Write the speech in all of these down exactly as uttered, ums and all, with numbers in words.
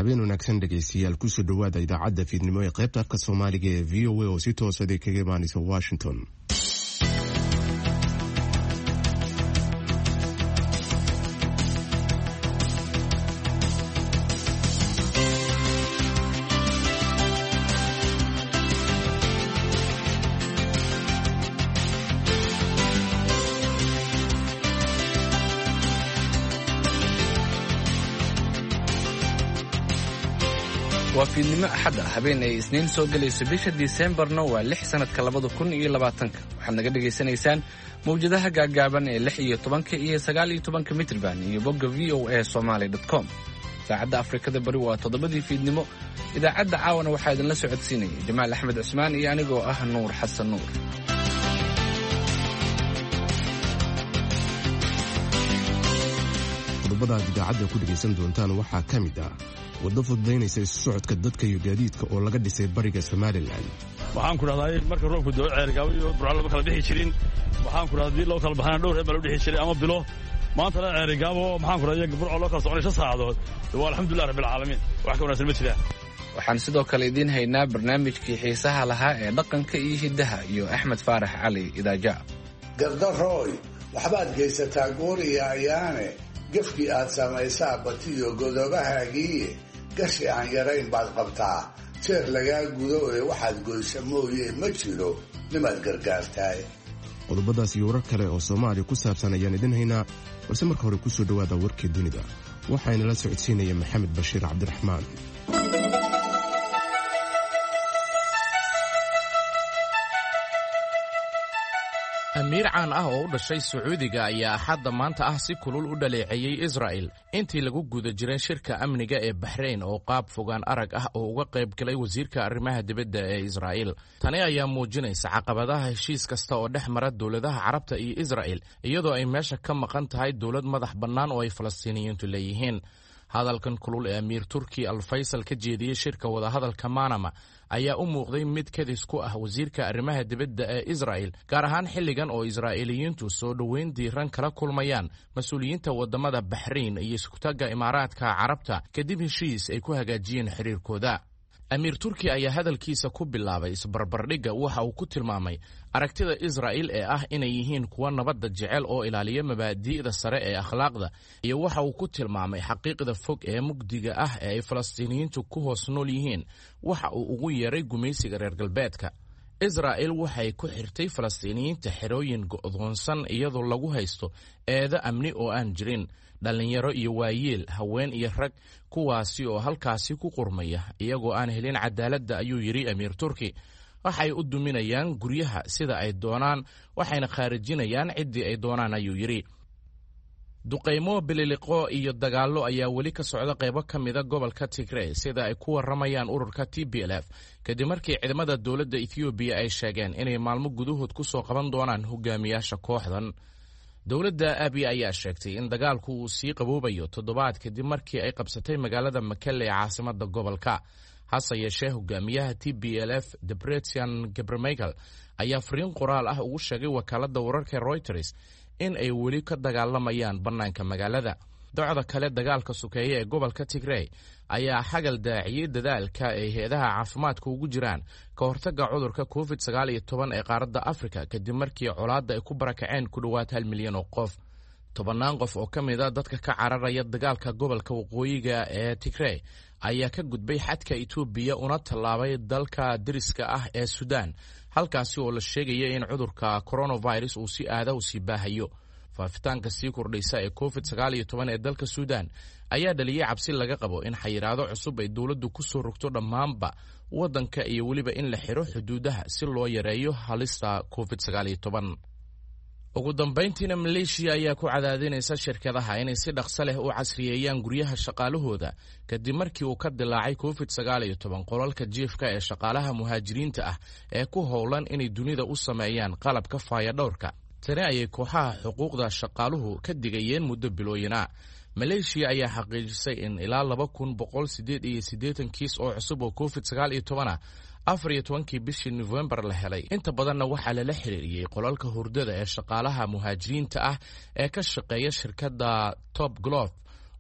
habeen wanaagsan dhegaystayaal kusoo dhawaada idaacadda fiidnimo ee qaybta afka Soomaaliga ee V O A oo si toos ah kaga imaanaysa Washington. waa fiidnimo axad ah habeen ay isniin soo galayso bisha Diseembarna waa lix sanadka labada kun iyo labaatanka waxaad naga dhageysanaysaan mawjadaha gaagaaban ee lix iyo tobanka iyo sagaal iyo tobanka mitirban iyo bogga v o a somali dot com. saacadda Afrikada bari waa toddobadii fiidnimo. idaacadda caawana waxaa idinla socodsiinaya Jamaal Axmed Cusmaan iyo anigoo ah Nuur Xasan Nuur. qodobada idaacadda ku dhageysan doontaan waxaa ka mid ah waddo fududaynaysa isu socodka dadka iyo gaadiidka oo laga dhisay bariga Somaliland. waxaan ku raadayay marka roobku doo ceergaaw iyo burcad lama kala dhixi jirin waxaan ku raadayay loo kala baxana dhowr hebel u dhixi jiray ama bilo maanta la ceergaaw maxaan ku raadayay burcad loo kala soconaysa saacadood waa alxamdulillah rabbil caalamiin wax ka wanaagsan ma jiraan. waxaan sidoo kale idin haynaa barnaamijkii xiisaha lahaa ee dhaqanka iyo hiddaha iyo Axmed Faarax Cali Idaaja. gardarooy waxbaad geysataa gooriya ayaane gafkii aad samaysaa batiyo godobahaagii gashi aan yarayn baad qabtaa jeer lagaa gudo ee waxaad goysa mooye ma jiro nimaad gargaartaay. qodobadaas iyo warar kale oo Soomaaliya ku saabsan ayaan idin haynaa balse marka hore kusoo dhawaada warkii dunida waxaana la socodsiinaya Maxamed Bashiir Cabdiraxmaan. amiir caan ah oo u dhashay Sacuudiga ayaa axadda maanta ah si kulul u dhaleeceeyay Israa'il intii lagu guda jiray shirka amniga ee Bahrain oo qaab fogaan arag ah oo uga qayb galay wasiirka arrimaha dibadda ee Israa'il. Tani ayaa muujinaysa caqabadaha heshiis kasta oo dhex mara dowladaha Carabta iyo Israa'il iyadoo ay meesha ka maqan tahay dowlad madax bannaan oo ay Falastiiniyiintu leeyihiin. hadalkan kulul ee amiir Turki Al-Faysal ka jeediyey shirka wadahadalka Manama ayaa u muuqday mid kadis ku ah wasiirka arrimaha dibadda ee Israa'il gaar ahaan xilligan oo Israa'iiliyiintu soo dhoweyn diiran kala kulmayaan mas'uuliyiinta wadamada Bahrain iyo isku-tagga Imaaraadka Carabta kadib heshiis ay ku hagaajiyeen xiriirkooda. amiir Turki ayaa hadalkiisa ku bilaabay isbarbardhigga waxa uu ku tilmaamay aragtida Israa'il ee ah inay yihiin kuwa nabadda jecel oo ilaaliya mabaadi'da sare ee akhlaaqda iyo waxa uu ku tilmaamay xaqiiqda fog ee mugdiga ah ee ay Falastiiniyiintu ku hoos nool yihiin waxa uu ugu yeeray gumaysiga reer galbeedka. Israa'il waxay ku xirtay Falastiiniyiinta xerooyin go'doonsan iyadoo lagu haysto eedo amni oo aan jirin, dhalinyaro iyo waayeel, haween iyo rag kuwaasi oo halkaasi ku qurmaya iyagoo aan helin cadaaladda ayuu yidhi amiir Turki. waxay u duminayaan guryaha sida ay doonaan waxayna khaarijinayaan ciddii ay doonaan ayuu yidhi. duqaymo bililiqo iyo dagaallo ayaa weli ka socda qaybo ka mida gobolka Tigray sida ay ku waramayaan ururka T P L F kadib markii ciidamada dowladda Ethiopia ay sheegeen inay maalmo gudahood ku soo qaban doonaan hogaamiyaasha kooxdan. dowladda Abiy ayaa sheegtay in dagaalku uu sii qaboobayo toddobaad kadib markii ay qabsatay magaalada Mekelle ee caasimadda gobolka. hase yeeshee hogaamiyaha T P L F Debretsion Gebremichael ayaa fariin qoraal ah ugu sheegay wakaaladda wararka Reuters in ay weli ka dagaalamayaan bannaanka magaalada. docda kale dagaalka sukeeye ee gobolka Tigray ayaa xagal daaciyay dadaalka ay hay'adaha caafimaadka ugu jiraan ka hortagga cudurka covid sagaal iyo toban ee qaaradda Afrika kadib markii colaadda ay ku barakaceen ku dhowaad hal milyan oo qof. tobannaan qof oo ka mid ah dadka ka cararaya dagaalka gobolka waqooyiga ee Tigray ayaa ka gudbay xadka Itoobiya una tallaabay dalka deriska ah ee Suudaan halkaasi oo la sheegaya in cudurka coronavirus uu si aad ah u sii baahayo. faafitaanka sii kordhaysa ee covid sagaal iyo toban ee dalka Suudaan ayaa dhaliyay cabsi laga qabo in xayiraado cusub ay dowladdu ku soo rogto dhammaanba waddanka iyo weliba in la xiro xuduudaha si loo yareeyo halista covid sagaal iyo toban. ugu dambayntiina Malaysia ayaa ku cadaadinaysa shirkadaha inay si dhaqso leh u casriyeeyaan guryaha shaqaalahooda kadib markii uu ka dilaacay covid sagaal iyo toban qolalka jiifka ee shaqaalaha muhaajiriinta ah ee ku howlan inay dunida u sameeyaan qalabka faayadhowrka. tani ayay kooxaha xuquuqda shaqaaluhu ka digayeen muddo bilooyina. Malaysia ayaa xaqiijisay in ilaa laba kun boqol sideed iyo siddeetan kiis oo cusub oo covid sagaal iyo toban ah afar iyo tobankii bishii November la helay. inta badanna waxaa lala xiriiriyey qolalka hurdada ee shaqaalaha muhaajiriinta ah ee ka shaqeeya shirkadda Top Glove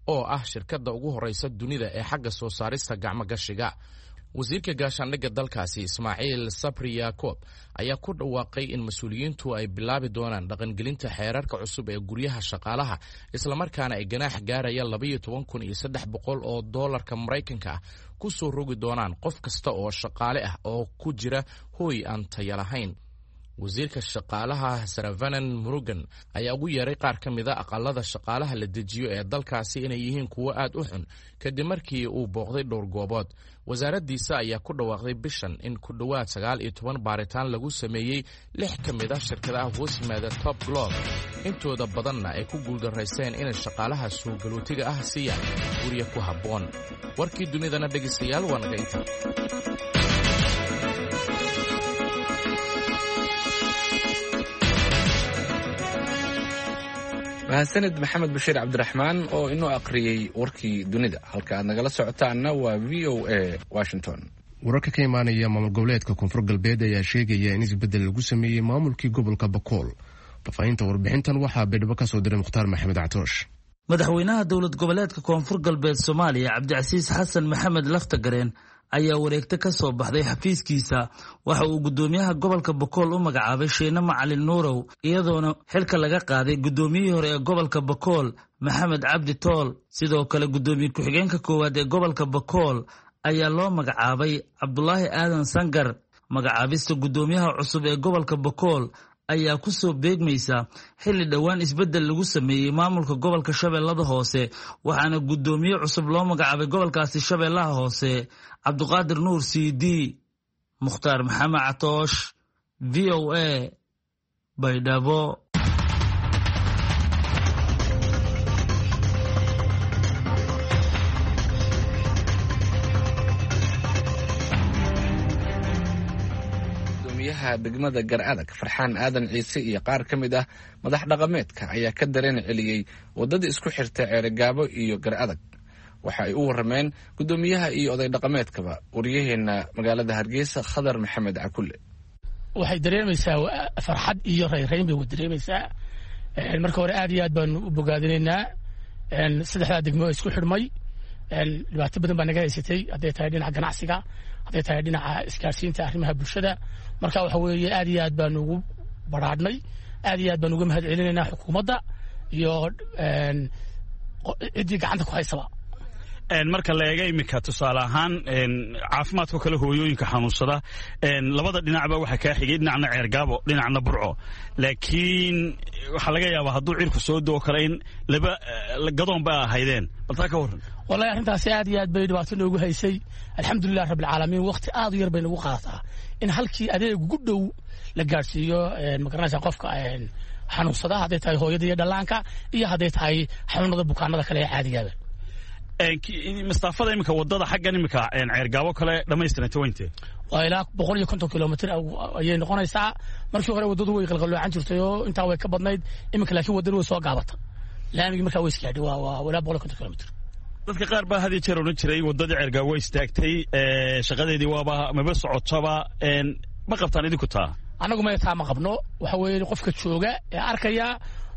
oo ah shirkadda ugu horraysa dunida ee xagga soo saarista gacmogashiga. wasiirka gaashaandhigga dalkaasi Ismaaciil Sabri Yaakob ayaa ku dhawaaqay in mas-uuliyiintu ay bilaabi doonaan dhaqangelinta xeerarka cusub ee guryaha shaqaalaha, islamarkaana ay ganaax gaaraya labayo toban kun iyo saddex boqol oo doolarka Maraykanka ah ku soo rogi doonaan qof kasta oo shaqaale ah oo ku jira hooy aan tayo lahayn. wasiirka shaqaalaha Saravanan Murugan ayaa ugu yeeray qaar ka mid a aqalada shaqaalaha la dejiyo ee dalkaasi inay yihiin kuwo aad u xun kadib markii uu booqday dhowr goobood. wasaaraddiisa ayaa ku dhawaaqday bishan in ku dhowaad sagaal iyo toban baaritaan lagu sameeyey lix ka mid a shirkadaha hoos yimaada Top Glove, intooda badanna ay ku guuldaraysteen inay shaqaalaha suugalootiga ah siiyaan guryo ku habboon. warkii dunidana dhegaystayaal waa naga inta. mahadsanid maxamed bashiir cabdiraxmaan oo inoo aqriyey warkii dunida. halka aad nagala socotaanna waa v o a Washington. wararka ka imaanaya maamul goboleedka koonfur galbeed ayaa sheegaya in isbeddel lagu sameeyey maamulkii gobolka Bakool. faafahinta warbixintan waxaa Beedhabo ka soo diray Mukhtaar Maxamed Catoosh. madaxweynaha dowlad goboleedka koonfur galbeed Soomaaliya Cabdicasiis Xasan Maxamed Laftagareen ayaa wareegta ka soo baxday xafiiskiisa. waxa uu gudoomiyaha gobolka Bakool u magacaabay Sheena Macalin Nuurow, iyadoona xilka laga qaaday gudoomiyihii hore ee gobolka Bakool Maxamed Cabdi Tool. sidoo kale gudoomiye ku-xigeenka koowaad ee gobolka Bakool ayaa loo magacaabay Cabdulaahi Aadan Sangar. magacaabista gudoomiyaha cusub ee gobolka Bakool ayaa ku soo beegmaysa xilli dhowaan isbeddel lagu sameeyey maamulka gobolka Shabeellada Hoose, waxaana gudoomiye cusub loo magacaabay gobolkaasi Shabeellaha Hoose Cabdiqaadir Nuur Siidi. Mukhtaar Maxamed Catoosh, V O A, Baydhabo. degmada Gar-adag Farxaan Aadan Ciise iyo qaar ka mid ah madax dhaqameedka ayaa ka dareen celiyey wadada isku xirta Ceerigaabo iyo Gar-adag. waxa ay u warameen gudoomiyaha iyo oday dhaqameedkaba. wariyaheena magaalada Hargeysa Khadar Maxamed Cakulle. waxay dareemaysaa farxad iyo reereyn bay dareemaysaa. marka hore aad iyo aad baan u bogaadinaynaa saddexda degmo isku xidhmay. dhibaato badan baa naga haysatay, hadday tahay dhinaca ganacsiga, hadday tahay dhinaca isgaarsiinta arrimaha bulshada. marka waxa weeye aad iyo aad baan ugu baraadhnay, aad iyo aad baan uga mahad celinaynaa xukuumadda iyo ciddii gacanta ku haysaba. marka la eega iminka tusaale ahaan caafimaadka kale hooyooyinka xanuunsada labada dhinacba waxaa kaa xigay dhinacna Ceergaabo dhinacna Burco, laakiin waxaa laga yaabaa hadduu cirku soo doo kale in laba gadoon ba ahaydeen. baltaa ka waran. wallahi arrintaasi aad iyo aad bay dhibaato noogu haysay. alxamdulilah rabbil caalamiin waqti aad u yar bay nagu qaadataa in halkii adeeg ugu dhow la gaarsiiyo magaranaysa qofka xanuunsada, hadday tahay hooyada iyo dhallaanka iyo hadday tahay xanuunada bukaanada kale ee caadigaaba. masaafada iminka wadada xaggan iminka Ceergaabo kale dhamaystirantay wayntee waa ilaa boqol iyo konton kilomitir ayay noqonaysaa. markii hore wadadu way qalqaloocan jirtay oo intaa way ka badnayd, iminka laakiin wadadu way soo gaabata. laamigi markaa way iskaadhi waa waa ilaa boqol iyo konton kilomitir. dadka qaar baa had iyo jeer odhan jiray wadadii Ceergaabo way istaagtay, shaqadeedii waaba maba socotaba. ma qabtaan idinku taa? annagu ma taa ma qabno. waxa weeye qofka jooga ee arkaya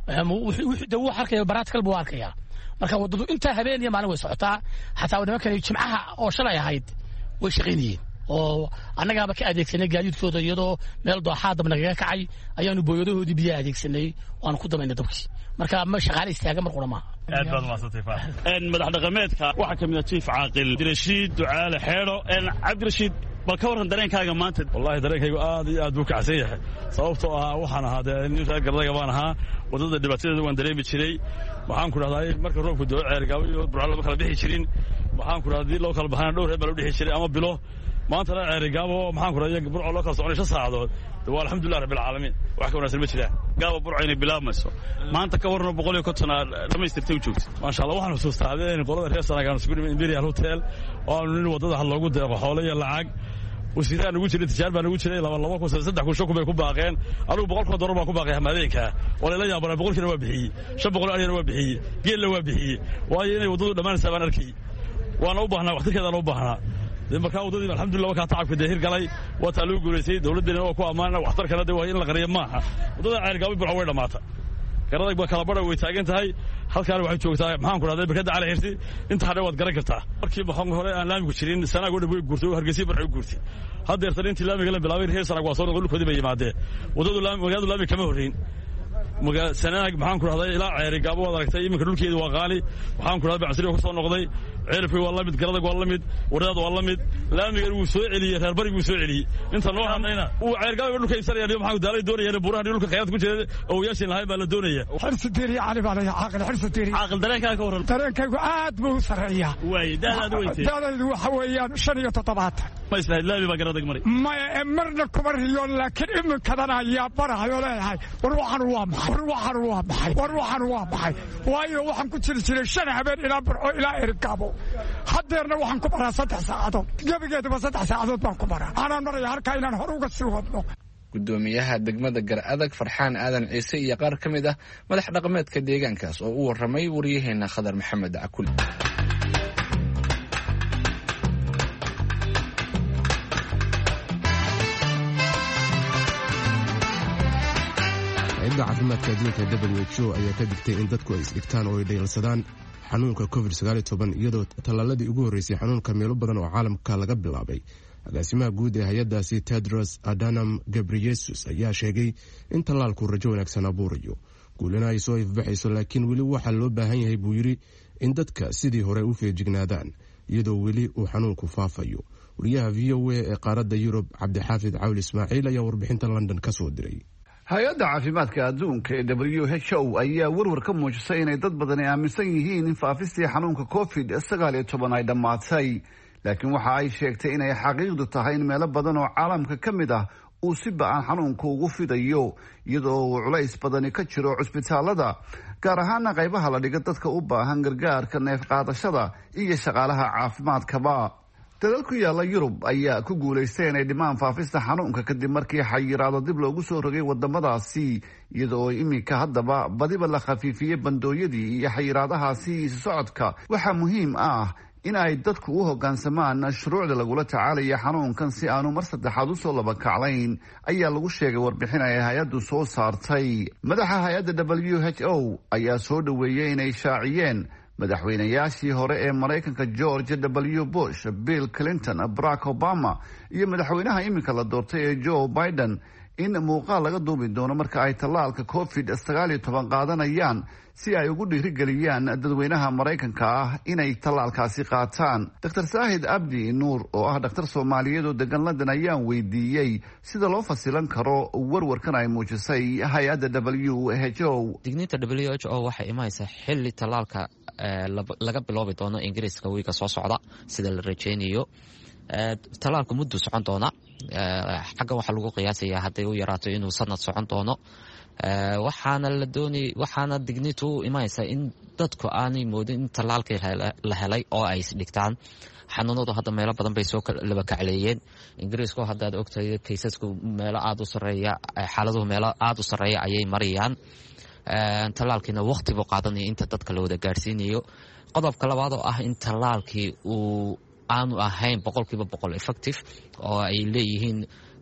wuu arkaya baraatikal buu arkaya. marka wadadu inta habeen iyo maalin way socotaa. xataa nimankan jimcaha oo shalay ahayd way shaqaynayeen oo annagaaba ka adeegsanay gaadiidkooda, iyadoo meel dooxaa dab nagaga kacay ayaanu booyadahoodii biyo adeegsanay waanu ku dabaynay dabkii. marka ma shaqaale istaaga mar qura maaha. aad baad maasantay faa madax dhaqameedka waxaa ka mid ah Chief Caaqil Cabdirashiid Ducaale Xeero. Cabdirashiid, bal ka waran dareenkaaga maanta? wallahi dareenkaygu aad iyo aad buu kacsan yahay, sababtoo ah waxaan ahaa dee nin reer Gardaga baan ahaa. wadada dhibaatadeeda waan dareemi jiray. waxaan ku dhahdaa marka roobku doo Ceerigaabo iyo Burco lama kala bixi jirin. waxaan ku dhahdaa hadii loo kala baxana dhowr reer baa loo dhixi jiray ama bilo. maanta la Ceerigaabo maxaan ku dhahdaa Burco loo kala soconay shan saacadood. waa alxamdulilah rabbil caalamiin, wax ka wanaagsan ma jiraan. gaabo Burco inay bilaabmayso maanta ka warno boqol iyo konton dhamaystirtay u joogtay. maasha Allah waxaan xusuustaa habeen qolada reer Sanagaan isku dhimay Imperial Hotel oo nin wadada had loogu deeqo xoolo iyo lacag. wasiiraan ugu jiray tijaar baan ugu jiray laba laba kun saddex kun shan kun bay ku baaqeen. anigu boqol kun dollar baan ku baaqay hamaadeynka. wala la yaabana boqol kiina waa bixiyay, shan boqol ariyana waa bixiyay, geella waa bixiyay. waayo inay wadadu dhamaanaysaa baan arkay. waana u baahnaa waqtigeedana u baahnaa. markaa wadadii alxamdulilah wakaa tacabka dee hirgalay waa taa loo guulaysay. dowladdeena waa ku ammaanana waxtarkana de waa in la qariyo maaha. wadada Ceergaabo Burco way dhamaata. garadag baa kala badha way taagan tahay halkaana waxay joogtaa maxaan ku dhahday barkada cali xirsi inta hadhay waad garan kartaa markii maxaan hore aan laamigu jirin sanaag oo dhan way guurtay hargeysa barxay guurtay haddeertan intii laamiga la bilaabay reer sanaag waa soo noqday dhulkoodii bay yimaadeen wadadu laami magaaladu laami kama horreyn sanaag maxaan ku dhahday ilaa ceeri gaabo waad aragtay iminka dhulkeeda waa qaali waxaan ku dhahday bacsiri ka soo noqday ceerifkii waa la mid garadag waa la mid waraad waa la mid laamigan wuu soo celiyey reer bari wuu soo celiyey inta loo hadlayna uu ceer gaabo dhulka iibsanayaan maxaan daalay doonayaan buurahan dhulka khayraad ku jira oo yaashin lahayn baa la doonaya xirsi diiri cali baa la caaqil xirsi diiri caaqil dareenkaaga ka waran dareenkaygu aad buu u sareeyaa way daadaad weeytay daadaydu waxa weeyaan shan iyo toddobaatan ma islahayd laami baa garadag maray ma marna kuma riyoon laakiin iminkadan ayaa barahayo leeyahay war waxan waa maxay war waxan waa maxay war waxan waa maxay waayo waxaan ku jiri jiray shan habeen ilaa barco ilaa ergaabo haddeerna waxaan ku baraa saddex saacadood gebigeedaba saddex saacadood baan ku baraa anaan maraya halkaa inaan hore uga sii wadno gudoomiyaha degmada Gar-adag Farxaan Aadan Ciise iyo qaar ka mid ah madax dhaqameedka deegaankaas oo u waramay wariyaheena Khadar Maxamed Cakul. hay'adda caafimaadka adduunka W H O ayaa ka digtay in dadku ay isdhigtaan oo ay dhayalsadaan xanuunka covid sagaal iyo toban iyadoo tallaaladii ugu horreysay xanuunka meelo badan oo caalamka laga bilaabay. agaasimaha guud ee hay-addaasi Tedros Adhanom Ghebreyesus ayaa sheegay in tallaalku rajo wanaagsan abuurayo guulina ay soo ifbaxayso laakiin weli waxaa loo baahan yahay buu yidhi in dadka sidii hore u feejignaadaan iyadoo weli uu xanuunku faafayo. wariyaha v o a ee qaaradda Yurub Cabdixaafid Cawl Ismaaciil ayaa warbixinta London ka soo diray. hay-adda caafimaadka adduunka ee W H O ayaa warwar ka muujisay inay dad badani aaminsan yihiin in faafistii xanuunka covid sagaal iyo toban ay dhammaatay, laakiin waxa ay sheegtay inay xaqiiqdu tahay in meelo badan oo caalamka ka mid ah uu si ba-an xanuunku ugu fidayo iyadoo uu culays badani ka jiro cusbitaalada, gaar ahaana qaybaha la dhiga dadka u baahan gargaarka neef qaadashada iyo shaqaalaha caafimaadkaba. dalal ku yaala Yurub ayaa ku guulaystay inay dhimaan faafista xanuunka kadib markii xayiraado dib loogu soo rogay wadamadaasi, iyadoo iminka haddaba badiba la khafiifiyey bandooyadii iyo xayiraadahaasi socodka. waxaa muhiim ah in ay dadku u hoggaansamaan shuruucda lagula tacaalaya xanuunkan si aanu mar saddexaad usoo laba kaclayn, ayaa lagu sheegay warbixin ay hay-addu soo saartay. madaxa hay-adda W H O ayaa soo dhoweeyey inay shaaciyeen madaxweynayaashii hore ee Maraykanka George W Bush, Bill Clinton, Barack Obama iyo madaxweynaha iminka la doortay ee Joe Biden in muuqaal laga duubi doono marka ay tallaalka covid sagaal iyo toban qaadanayaan si ay ugu dhiirigeliyaan dadweynaha Maraykanka ah inay tallaalkaasi qaataan. Doctor Saahid Abdi Nuur oo ah dhakhtar Soomaaliyeed oo degan London ayaan weydiiyey sida loo fasilan karo warwarkan ay muujisay hay-adda W H O. digniinta W H O waxay imanaysaa xilli tallaalka laga biloobi doono Ingiriiska wiiga soo socda sida la rajeynayo. tallaalku muddo socon doona, xagga waxa lagu qiyaasayaa hadday u yaraato inuu sanad socon doono. waxaana la doonay waxaana digniintu u imanaysaa in dadku aanay moodin in tallaalkii la helay oo ay isdhigtaan. xanuunadu hadda meelo badan bay soo laba kacleeyeen. Ingiriisku haddaad ogtahay kaysasku meelo aada u sarreeya, xaaladuhu meelo aada u sarreeya ayay marayaan. tallaalkiina waqti buu qaadanaya inta dadka la wada gaarsiinayo. qodobka labaad oo ah in tallaalkii uu aanu ahayn boqolkiiba boqol effective oo ay leeyihiin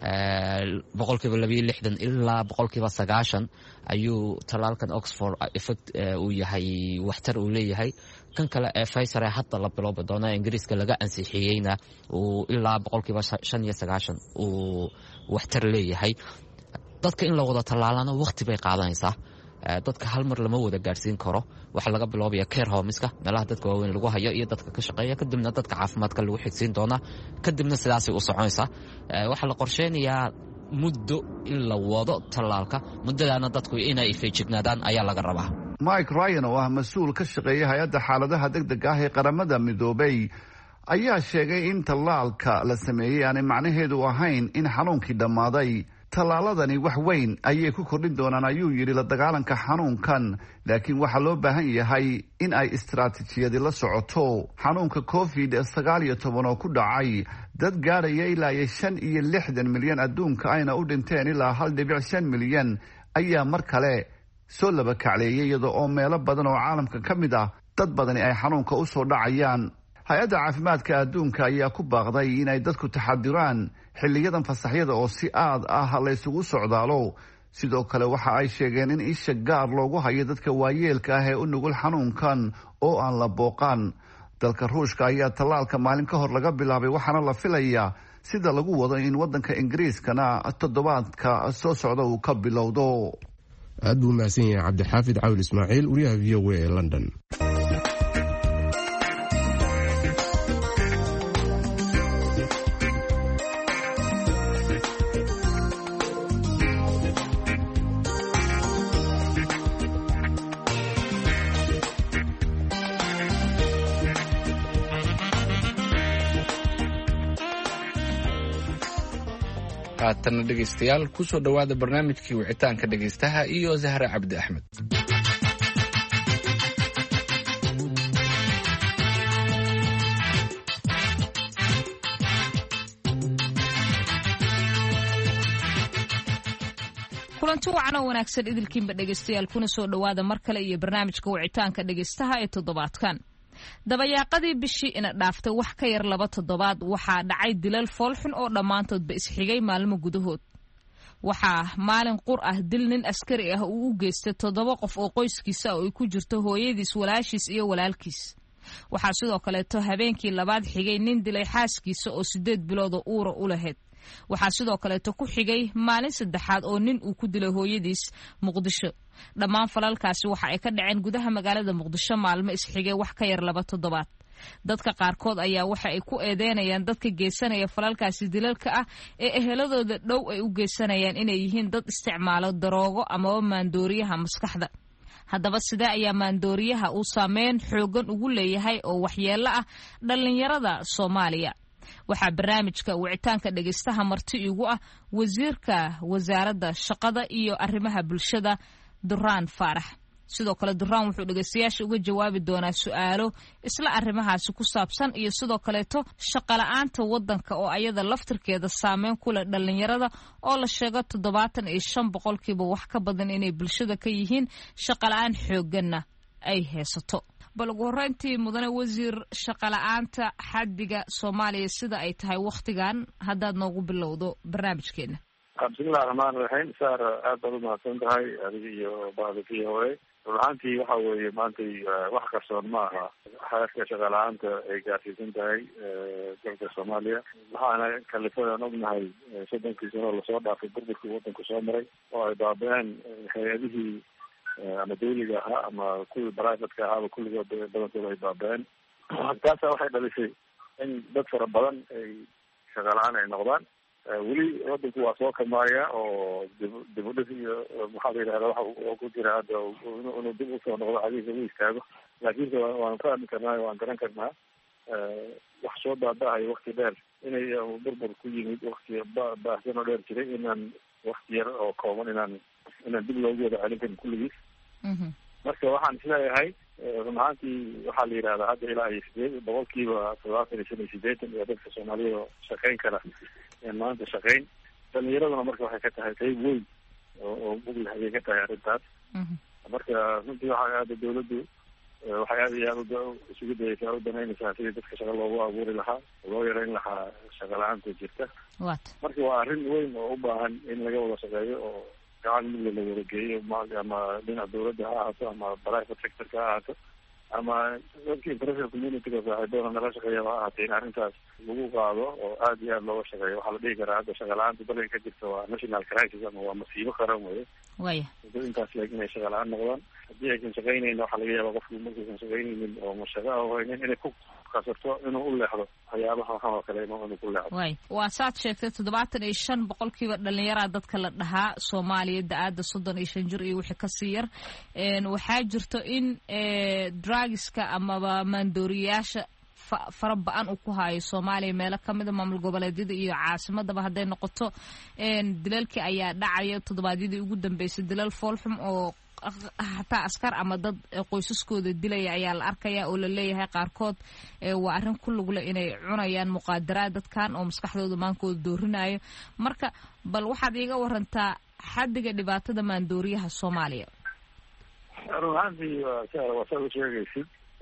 boqolkiiba labiyo lixdan ilaa boqolkiiba sagaashan ayuu tallaalkan Oxford effect uu yahay waxtar uu leeyahay. kan kale ee Pfizer ee hadda la bilowba doona Ingiriiska laga ansixiyeyna uu ilaa boqolkiiba shan iyo sagaashan uu waxtar leeyahay. dadka in la wada tallaalana waqti bay qaadanaysaa. dadka hal mar lama wada gaarsiin karo. waxa laga bilaabaya care homeska meelaha dadka waaweyn lagu hayo iyo dadka ka shaqeeya, kadibna dadka caafimaadka lagu xigsiin doona, kadibna sidaasay u soconaysaa. waxaa la qorsheynayaa muddo in la wado tallaalka, muddadaana dadku inay feejignaadaan ayaa laga rabaa. Mike Ryan oo ah mas-uul ka shaqeeya hay-adda xaaladaha degdega ah ee qaramada midoobay ayaa sheegay in tallaalka la sameeyey aanay macnaheedu ahayn in xanuunkii dhammaaday. tallaaladani wax weyn ayay ku kordhin doonaan ayuu yidhi la dagaalanka xanuunkan, laakiin waxaa loo baahan yahay in ay istaraatiijiyadi la socoto. xanuunka covid sagaal iyo toban oo ku dhacay dad gaadhaya ilaa iyo shan iyo lixdan milyan adduunka ayna u dhinteen ilaa hal dhibic shan milyan ayaa mar kale soo laba kacleeyay iyada oo meelo badan oo caalamka ka mid ah dad badani ay xanuunka u soo dhacayaan. hay-adda caafimaadka adduunka ayaa ku baaqday inay dadku taxadiraan xilliyadan fasaxyada oo si aad ah la isugu socdaalo sidoo kale waxa ay sheegeen in isha gaar loogu hayo dadka waayeelka ah ee u nugul xanuunkan oo aan la booqan. dalka ruushka ayaa tallaalka maalin ka hor laga bilaabay waxaana la filayaa sida lagu wado in wadanka ingiriiskana toddobaadka soo socda uu ka bilowdo. aad buu mahadsan yahay cabdixaafid cawil ismaaciil, wariyaha v o a ee london. haatana dhegaystayaal kusoo dhowaada barnaamijkii wicitaanka dhegaystaha iyo Zahra Cabdi Axmed. kulanti wacan oo wanaagsan idilkiinba dhegaystayaal kuna soo dhowaada mar kale iyo barnaamijka wicitaanka dhegaystaha ee toddobaadkan. dabayaaqadii bishii ina dhaaftay wax ka yar laba toddobaad waxaa dhacay dilal foolxun oo dhammaantoodba isxigay maalmo gudahood. waxaa maalin qur ah dil nin askari ah uu u geystay toddoba qof oo qoyskiisa oo ay ku jirto hooyadiis, walaashiis iyo walaalkiis. waxaa sidoo kaleeto habeenkii labaad xigay nin dilay xaaskiisa oo sideed bilood oo uura u lahayd. waxaa sidoo kaleeto ku xigay maalin saddexaad oo nin uu ku dilay hooyadiis Muqdisho. dhammaan falalkaasi waxa ay ka dhaceen gudaha magaalada Muqdisho maalmo isxigay wax ka yar laba toddobaad. dadka qaarkood ayaa waxa ay ku eedeynayaan dadka geysanaya falalkaasi dilalka ah ee eheladooda dhow ay u geysanayaan inay yihiin dad isticmaalo daroogo ama maandooriyaha maskaxda. haddaba sidee ayaa maandooriyaha uu saameyn xoogan ugu leeyahay oo waxyeello ah dhalinyarada Soomaaliya? waxaa barnaamijka wicitaanka dhegaystaha marti igu ah wasiirka wasaaradda shaqada iyo arrimaha bulshada Duraan Faarax. sidoo kale Duraan wuxuu dhegaystayaasha uga jawaabi doonaa su'aalo isla arrimahaasi ku saabsan iyo sidoo kaleeto shaqo la'aanta waddanka oo ayada laftirkeeda saameyn ku leh dhalinyarada oo la sheego toddobaatan iyo shan boqolkiiba wax ka badan inay bulshada ka yihiin shaqo la'aan xoogganna ay haysato. bal ugu horreyntii mudane wasiir, shaqo la'aanta xaddiga Soomaaliya sida ay tahay wakhtigan haddaad noogu bilowdo barnaamijkeena. bismillahi raxmaani raxiim. saar aad baad u mahadsan tahay adiga iyo bahda v o a. run ahaantii waxa weeye maantay wax qarsoon ma aha xeerka shaqo la-aanta ay gaarsiisan tahay dalka Soomaaliya. waxaana kalifadaan ognahay soddonkii sano lasoo dhaafay burburkii waddanku soo maray oo ay baaba-een hay-adihii ama dawliga ahaa ama kuwii private-ka ahaaba kulligood badankooda ay baaba-een. taasa waxay dhalisay in dad fara badan ay shaqo la-aan ay noqdaan. weli wadanku waa soo kamaaya oo dib dib u dhis iyo maxaa la yidhahda waxa ku jira hadda inuu dib usoo noqdo xadiisa u istaago. laakiinse waan fahmi karnaa, waan garan karnaa wax soo baaba-ayo wakti dheer inay burbur ku yimid wakti baahsan oo dheer jiray inaan wakti yar oo kooban inaan inaan dib loogu wada celin karin kulligiis. marka waxaan isleeyahay run ahaantii waxaa la yidhahdaa hadda ilaa iyo sideed boqolkiiba toddobaatan iyo shan iyo sideetan iyo dadka Soomaalida shaqayn kara maanta shaqayn. dhalinyaraduna marka waxay ka tahay qayb weyn oo bugla ayay ka tahay arrintaas. marka runtii waxaa aada dawladdu waxay aada iyo aada isugu dayaysaa u danaynaysaa sidii dadka shaqo loogu abuuri lahaa, loo yareyn lahaa shaqo la-aanta jirta. marka waa arrin weyn oo u baahan in laga wada shaqeeyo oo gacan midla la wadageeyo ama dhinaca dawladda ha ahaato ama private sectorka ha ahaato ama dadka international community-ga saaxiibada nala shaqeeya ha ahaatee in arrintaas lagu qaado oo aada iyo aada looga shaqeeyo. waxaa la dhihi karaa hadda shaqa la-aanta dalka ka jirta waa national crisis ama waa masiibo qaran weye. waya dad intaas leeg inay shaqa la-aan noqdaan. haddii aysan shaqaynayna waxaa laga yaabaa qofku markaysan shaqaynaynin oo mashaqo ah haynin inay ku kasarto inuu u leexdo waxyaabaha waxan oo kale inuu ku leexdo. way waa saad sheegtay toddobaatan iyo shan boqolkiiba dhalinyarada dadka la dhahaa Soomaaliya da-aada soddon iyo shan jir iyo wixii kasii yar. waxaa jirto in drugska amaba maandooriyaasha fara ba-an uu ku hayo Soomaaliya meelo kamida maamul goboleedyada iyo caasimadaba hadday noqoto. dilalkii ayaa dhacaya toddobaadyadii ugu dambeysay dilal foolxum oo hataa askar ama dad qoysaskooda dilaya ayaa la arkaya oo la leeyahay qaarkood waa arrin ku lug leh inay cunayaan muqaadaraad dadkan oo maskaxdooda maankooda doorinayo. marka bal waxaad iiga warantaa xaddiga dhibaatada maandooriyaha Soomaaliya. run ahaantii waa saa u sheegaysid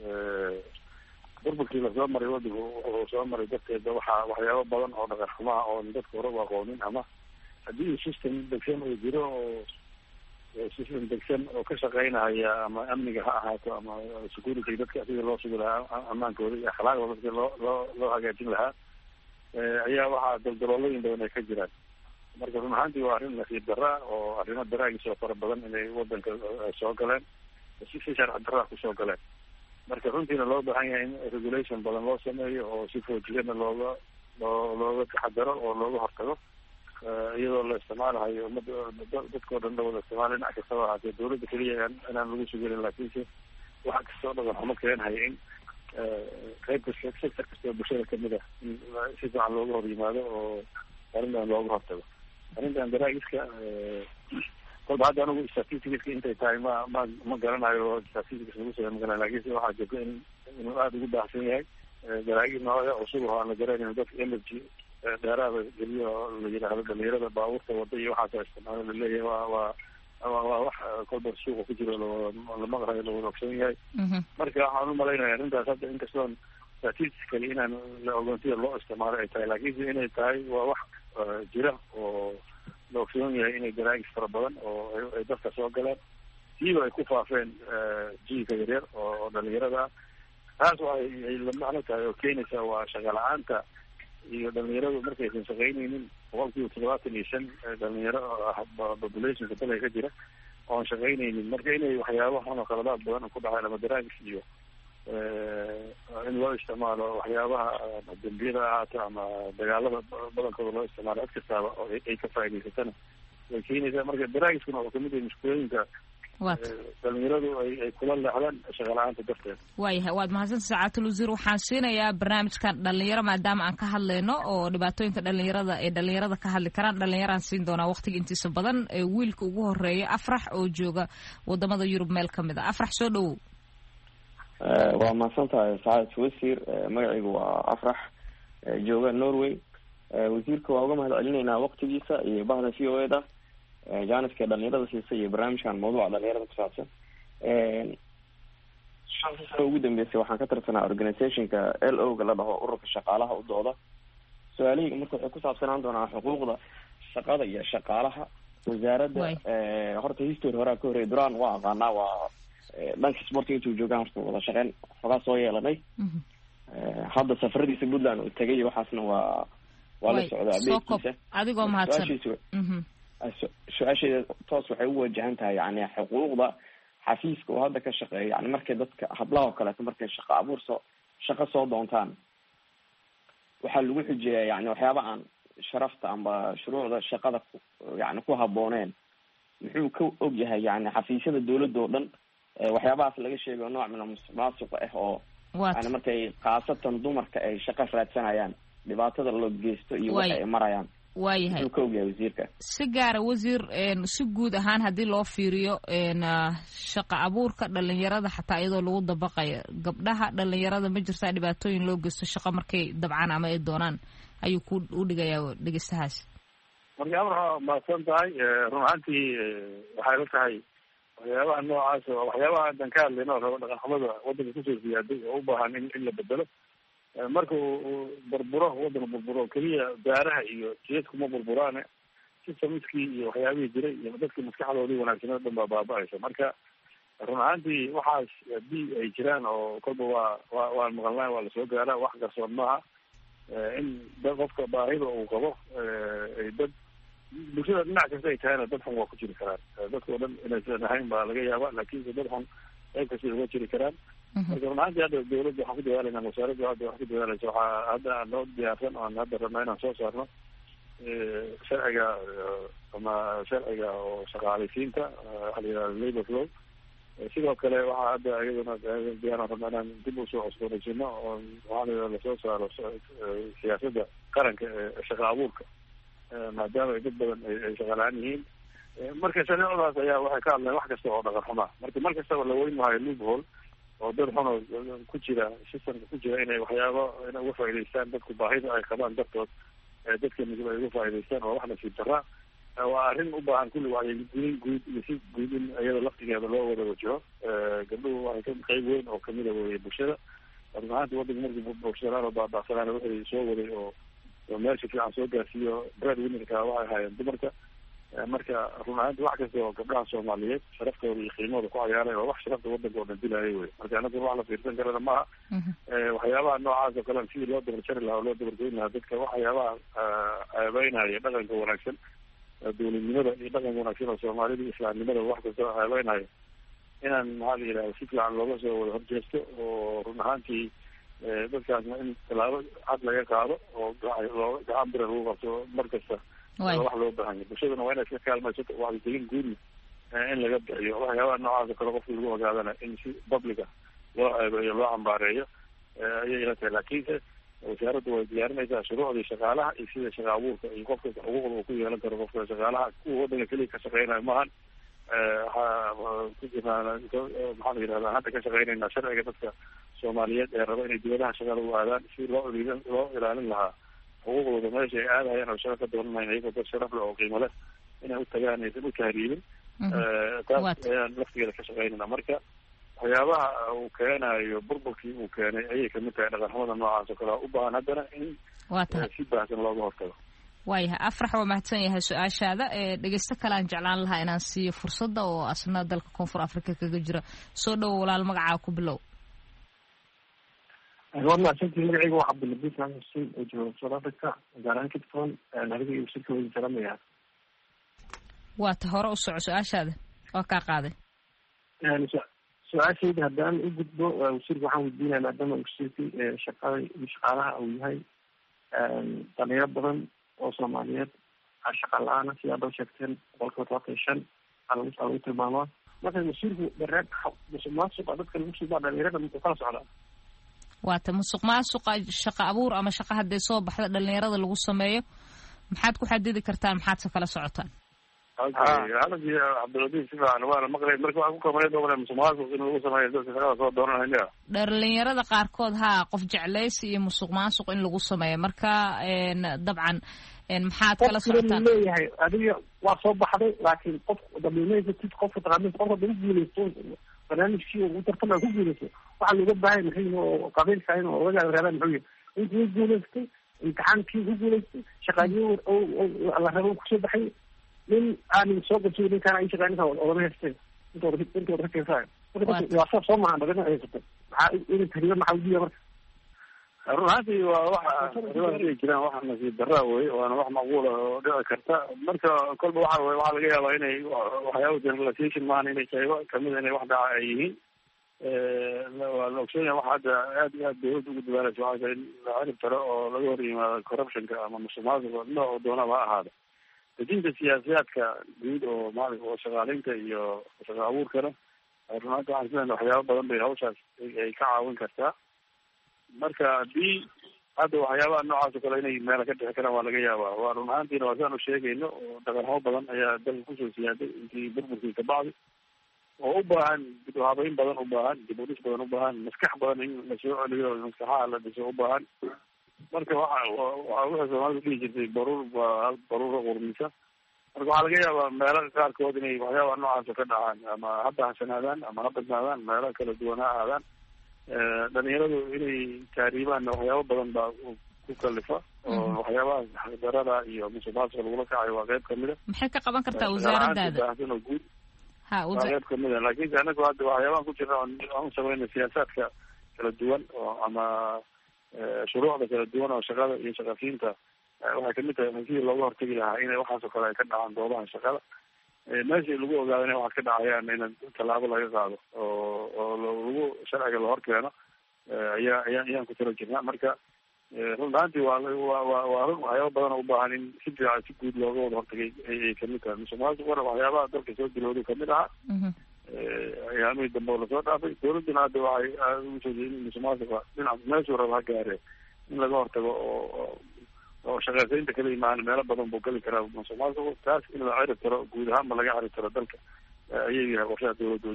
burburkii lasoo maray wadanku wuxuu soo maray darteeda waxaa waxyaabo badan oo dhaqan xumaa oo dadka hore u aqoonin ama haddii system degsan oo jiro oo system degsan oo ka shaqeynaya ama amniga ha ahaato ama security dadka sida loo sugi lahaa amaankooda iyo akhlaaqdooda dadka loo loo loo hagaajin lahaa ayaa waxaa daldaloolooyin badan ay ka jiraan. marka run ahaantii waa arrin nasiib darra oo arrimo daraagis oo fara badan inay wadanka soo galeen si si sharci darra kusoo galeen. marka runtiina loo baahan yahay in regulation badan loo sameeyo oo si foojigana looga loo looga taxadaro oo looga hortago iyadoo la isticmaalahayo umada dadkao dhan la wada isticmaala dhinac kastaba ahaatee dawladda keliya inaan lagu sugelin laakiinse waxa kastoo dhaqan xumo keenhaya in qayb kasta sector kastoo bulshada kamid ah in si fiican looga hor yimaado oo arrintan looga hortago. arrintan daraagiska kolba hadda anigu statistics intay tahay ma ma ma garanayo statistics lagu sameeyo magana laakiinse waxaa jirta in inuu aada ugu baahsan yahay daraagis nooca cusub oo aan la garanayn dadka energy dheeraada geliyo la yidhaahdo dhalinyarada baabuurta wada iyo waxaasa isticmaalo laleeyahay waa waa waa wax kolba suuqa ku jiro la maqrayo lawada ogsoon yahay. marka waxaan umalaynaya arrintaas hadda inkastoon statistically inaan la ogoon sida loo isticmaalo ay tahay laakiinse inay tahay waa wax jira oo la ogsoon yahay inay daraagis fara badan oo ay dadka soo galeen siiba ay ku faafeen jiilka yaryar oo dhalinyarada ah. taas waa ay la macno tahay oo keenaysa waa shaqa la-aanta iyo dhalinyaradu markaysan shaqaynaynin boqol kiiba toddobaatan iyo shan dhalinyaro populationka dalka ka jira oon shaqaynaynin. marka inay waxyaaba xun oo qaladaad badan ku dhaceen ama daraagis iyo in loo isticmaalo waxyaabaha dambiyada ahaato ama dagaalada badankooda loo isticmaalo cid kastaaba oo ay ka faa'idaysatana way keenaysaa. marka daraagiskuna oo kamid ah mushkulooyinka dhalinyaradu ay ay kula leexdaan shaqa la-aanta darteed. waayahay waad mahadsantahay sacaatul wasiir. waxaan siinayaa barnaamijkan dhalinyaro maadaama aan ka hadlayno oo dhibaatooyinka dhalinyarada ee dhalinyarada ka hadli karaan dhalinyaraan siin doonaa waqtiga intiisa badan ee wiilka ugu horeeya afrax oo jooga wadamada yurub meel kamid a. afrax soo dhawow. waa mahadsan tahay sacaatul wasiir. magacaygu waa afrax jooga norway. wasiirka waa uga mahad celinaynaa waqtigiisa iyo bahda v o eda jaaniska dhalinyarada siisa iyo barnaamijkan mawduuca dhalinyarada kusaabsan. shantii sano ugu dambeysay waxaan ka tirsanaa organizationka l o ga la dhaho ururka shaqaalaha u dooda. su-aalahayga marka waxay kusaabsanaan doonaa xuquuqda shaqada iyo shaqaalaha wasaaradda. horta history horaa ka horreya duraan waa aqaanaa waa dhanka sportiga intuu joogaan horta wada shaqeyn xogaa soo yeelanay. hadda safaradiisa puntland uu tagay waxaasna waa waa la socdaa beekiisa. adigoo mahadsan. su-aasheeda toos waxay u wajahan tahay yani xuquuqda xafiiska oo hadda ka shaqeeya yani markay dadka hablaha oo kaleeto markay shaqo abuur soo shaqo soo doontaan waxaa lagu xujeeyaa yani waxyaaba aan sharafta amba shuruucda shaqada yani ku habooneen. muxuu ka og yahay yani xafiisyada dawladda oo dhan waxyaabahaas laga sheegayo nooc mina musuqmaasuq ah oo yani markay khaasatan dumarka ay shaqo raadsanayaan dhibaatada loo geysto iyo waxa ay marayaan. waayahay muxuu ka og yahay wasiirka? si gaara wasiir si guud ahaan haddii loo fiiriyo shaqa abuurka dhalinyarada xataa iyadoo lagu dabaqayo gabdhaha dhalinyarada ma jirtaa dhibaatooyin loo geysto shaqo markay dabcaan ama ay doonaan ayuu ku u dhigayaa dhegeystahaas. marka amar mahadsan tahay. run ahaantii waxay la tahay waxyaabaha noocaas oo waxyaabaha hadan ka hadlayno rabo dhaqan xumada wadanka kusoo siyaaday oo u baahan in in la bedelo. marka uu burburo wadanka burburo keliya daaraha iyo jiyadkuma burburaane systemskii iyo waxyaabihii jiray iyo dadkii maskaxdoodii wanaagsanaa dhan baa baaba-aysa. marka run ahaantii waxaas haddii ay jiraan oo kolba waa waa waan maqalnaa waa lasoo gaaraa wax qarsoon maaha in da qofka baahida uu qabo ay dad bulshada dhinac kasta ay tahayna dad xun waa ku jiri karaan. dadkao dhan inaysan ahayn baa laga yaaba laakiinse dad xun qayb kasta uga jiri karaan. marka run ahaantii hadda dawladda waxaan ku dadaalayna wasaaradda hadda waxaan ku dadaalaysa waxaa hadda noo diyaarsan oan hadda rabnaa inaan soo saarno sharciga ama sharciga oo shaqaalaysiinta waxa la yihahda labor law. sidoo kale waxaa hadda iyaduna diyaaran rabnaa inaan dib usoo cusboonaysiino oo waxaa la yihahda lasoo saaro siyaasadda qaranka ee shaqa abuurka maadaama ay dad badan ay shaqa la-aan yihiin. marka shareecadaas ayaa waxay ka hadleen wax kasta oo dhaqan xumaa. marka mar kastaba la weyn maayo loophole oo dad xun oo ku jira systemka ku jira inay waxyaaba inay uga faa'idaystaan dadku baahida ay qabaan dartood dadka nugul ay uga faa'idaystaan oo wax nasiib darra. waa arrin u baahan kulli wacyigelin guud iyo si guud in iyada laftigeeda loo wada wajaho. gabdhuhu waxay ka qayb weyn oo kamida weeye bulshada. run ahaantii wadanka markii burshalaan oo baaba'sanaan wixii soo waday oo oo meesha fiican soo gaarsiiyo bread winnerka waxay ahaayeen dumarka. marka run ahaanti wax kasta oo gabdhaha soomaaliyeed sharaftooda iyo qiimahooda ku cayaaray waa wax sharafta wadanka oo dhan dilaayay wey. marka anagu wax la fiirsan karana maaha. waxyaabaha noocaas oo kale sidii loo dabarjari lahaa oo loo dabargoyn lahaa dadka waxyaabaha ceebeynaya dhaqanka wanaagsan, dowladnimada iyo dhaqanka wanaagsan oo soomaalida iyo islaamnimada wax kasta oo ceebeynayo inaan maxaa la yidhahda si fiican looga soo wada horjeesto oo run ahaantii dadkaasna in tallaabo cad laga qaado oo loo gacan bira lagu qabto mar kasta wax loo baahan yahay. bulshaduna waa inay iska kaalmaysato wacyigelin guudna in laga bixiyo waxyaabaha noocaas oo kale qofka lagu ogaadana in si publica loo ceebeeyo loo cambaareeyo ayay ila tahay. laakiinse wasaaraddu way diyaarinaysaa shuruucdii shaqaalaha iyo sida shaqa abuurka iyo qofka xuquuqda uu ku yeelan karo qofka shaqaalaha kuwa wadanka keliya ka shaqeynayo maahan. waxaa ku jirnaa maxaa la yidhahdaa hadda ka shaqeynaynaa sharciga dadka soomaaliyeed ee raba inay dibadaha shaqada u aadaan si loo ilaalin loo ilaalin lahaa xuquuqdooda meesha ay aadahayaan oo shaqa ka doonanayn iyagoo dad sharaf leh oo qiimo leh inay u tagaan aysan u tahriibin. taas ayaan laftigeeda ka shaqeynayna. marka waxyaabaha uu keenayo burburkii uu keenay ayay kamid tahay dhaqanxumada noocaas oo kale u baahan haddana in si baahsan looga hortago. waayahay afrax waa mahadsan yahay su-aashaada. dhegeysto kale aan jeclaan lahaa inaan siiyo fursadda oo asna dalka koonfur africa kaga jira. soo dhowo walaal magacaa ku bilow. waa mahadsantii magacayga waa cabdiladiis maxamed xuseen oo jooga south africa gaar ahaan cape town. adiga iyo wasiirka wadi salamaya. waa ta hore u soco su-aashaada waa kaa qaaday. su-aashayda haddaan u gudbo wasiirka waxaan weydiinaya maadaama wasiirkii shaqada iyo shaqaalaha uu yahay dhalinyaro badan oo soomaaliyeed shaqa la-aana sida adoo sheegteen boqolkiiba todobaatan iyo shan aa lagu tilmaamaa. marka wasiirku dareeb musuq maasuqa dadka lagu suubaa dhalinyarada muxuu kala socdaa? waata musuq maasuqa shaqa abuur ama shaqa hadday soo baxda dhalinyarada lagu sameeyo maxaad ku xadidi kartaan, maxaadse kala socotaan? halagi cabdiladiis si fiican waana maqlay. marka waxaa ku kamalay doonaa musuq maasuq in lagu sameeyo dadka shaqada soo doonanaya dhalinyarada qaarkood haa qof jeclaysi iyo musuq maasuq in lagu sameeyo. marka dabcan maxaad kala socotaan? leeyahay adiga waa soo baxday laakiin qof damiimaysatid qofka taqaanid qofka dama guuleysto barnaamijkii ugu tartama ku guuleysto waxaa looga baahay maxay oo qabiilka in odagaa raadaan muxuu yahay intii guuleystay imtixaankii ku guuleystay shaqaaliyo la rabo kusoo baxay nin aanin soo qabsay ninkaan ay shaqaaninka odama haysteen intooda intooda ka keensayo marka waa saa soo mahan dhagana haysatay maxaa inay tariyo maxaa udiya marka run ahaantii waa waxa arrimaha ay jiraan waxa nasiib darra wey waana wax macquula oo dhici karta. marka kolba waxa wey waxaa laga yaabaa inay waxyaaba generalization maahan inay qaybo kamid inay wax dhaca ay yihiin. waa la ogsoon yahay waxa hadda aad iyo aad dawladda ugu dadaalaysa waxaa tahay in la cirib taro oo laga hor yimaado corruptionka ama musuq maasuqa nooc doonaba ha ahaada. dejinta siyaasiyaadka guud oo maali oo shaqaaleynta iyo shaqa abuurkana run ahaanti waxaan isleeyahay waxyaaba badan bay hawshaas ay ka caawin kartaa. marka haddii hadda waxyaabaha noocaas oo kale inay meela ka dhixi karaan waa laga yaabaa. waa run ahaantiina waa saan u sheegayno oo dhaqanxumo badan ayaa dalka kusoo siyaaday intii burburkii ka bacdi oo u baahan dib u habeyn badan u baahan dib u dhis badan u baahan maskax badan in lasoo celiyo maskaxaha la dhiso u baahan. marka waxa waa waxay soomaalidu dhihi jirtay baruur waa baruura qurmisa. marka waxaa laga yaabaa meelo qaarkood inay waxyaabaha noocaas oo ka dhacaan ama ha bahsanaadaan ama ha badnaadaan meelo kala duwan ha ahaadaan. dhalinyaradu inay taariibaan waxyaabo badan baa ku kalifa oo waxyaabahaas xaqdarada iyo musuq maasuqa lagula kacayo waa qayb kamid a. maxay ka qaban kartaa wasaaradaada? baahsan oo guud ha waa qayb kamid a. laakiinse anagu hadda waxyaabahan ku jirna aan u samayna siyaasaadka kala duwan oo ama shuruucda kala duwan oo shaqada iyo shaqasiinta waxay kamid tahay sidii looga hortagi lahaa inay waxaasoo kale ay ka dhacaan goobaha shaqada. meeshii lagu ogaado inay wax ka dhacayaan in tallaabo laga qaado oo oo lagu sharciga lahor keeno ayaa ayaa ayaan ku tala jirnaa. marka run ahaantii waa waa waa run waxyaaba badan oo u baahan in si fiican si guud looga wada hortagay ayay kamid tahay. musuq maasuqana waxyaabaha dalka soo dilooday kamid ahaa ayaamihii dambe oo lasoo dhaafay. dawladduna hadda waxay ugu soo jeedin musuq maasuqa dhinac meeshuu raba ha gaare in laga hortago oo oo shaqeysaynta kala imaan meelo badan buu geli karaa musuq maasuqu. taas in la cirib taro guud ahaanba laga cirib taro dalka ayay yahay qorshaha dawladda u yahay.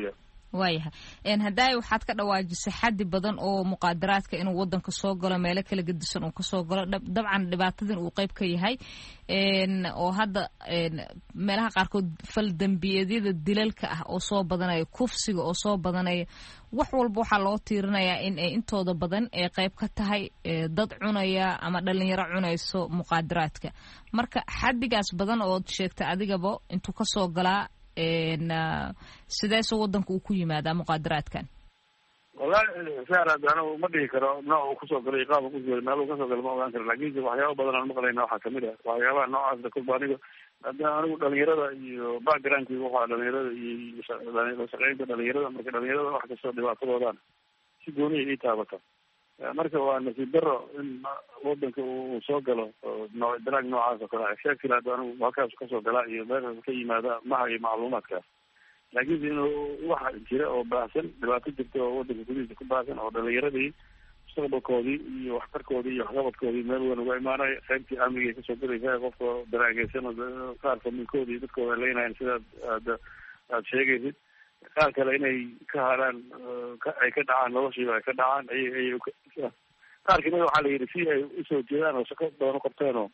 waayahay haddaay waxaad ka dhawaajisay xaddi badan oo muqaadaraadka inuu wadanka soo galo meelo kala gedisan uu kasoo galo dabcan dhibaatadan uu qayb ka yahay oo hadda meelaha qaarkood fal dembiyeedyada dilalka ah oo soo badanaya kufsiga oo soo badanaya wax walba waxaa loo tiirinayaa in ay intooda badan ee qayb ka tahay dad cunaya ama dhalinyaro cunayso muqaadaraadka marka xaddigaas badan ood sheegtay adigaba intuu kasoo galaa sideese wadanka uu ku yimaadaa muqaadaraadkan wallahi saarad anigu ma dhihi karo nooc uu kusoo galay qaab uu kusoo meel uu kasoo galay ma ogaan karo laakiinse waxyaaba badan aan maqlayna waxaa kamid ah waxyaabaha noocaasda kulba aniga hadda anigu dhalinyarada iyo backgroundkiga waxaa dhalinyarada iyo shaqeynta dhalinyarada marka dhalinyarada wax kastoo dhibaatadoodaan si gooniya ii taabata marka waa nasiib daro in wadanka uu soo galo noo daraag noocaas oo kale sheekil hadda anigu halkaas kasoo galaa iyo meeshaas ka yimaada maha iyo macluumaadkaas laakiinse inuu waxa jira oo baahsan dhibaato jirta oo wadanka gudihiisa ku baahsan oo dhalinyaradii mustaqbalkoodii iyo waxtarkoodii iyo waxqabadkoodii meel weyn uga imaanaya qaybtii amnigay kasoo gelaysaa qofka daraageysan qaar faminkoodii dadkooda leynayan sidaad aad aada sheegaysid qaar kale inay ka haraan ay ka dhacaan noloshiiba ay ka dhacaan ay ay qaar kamida waxaa la yidhi si ay usoo jeedaan oo shaqo badan u qabteen oo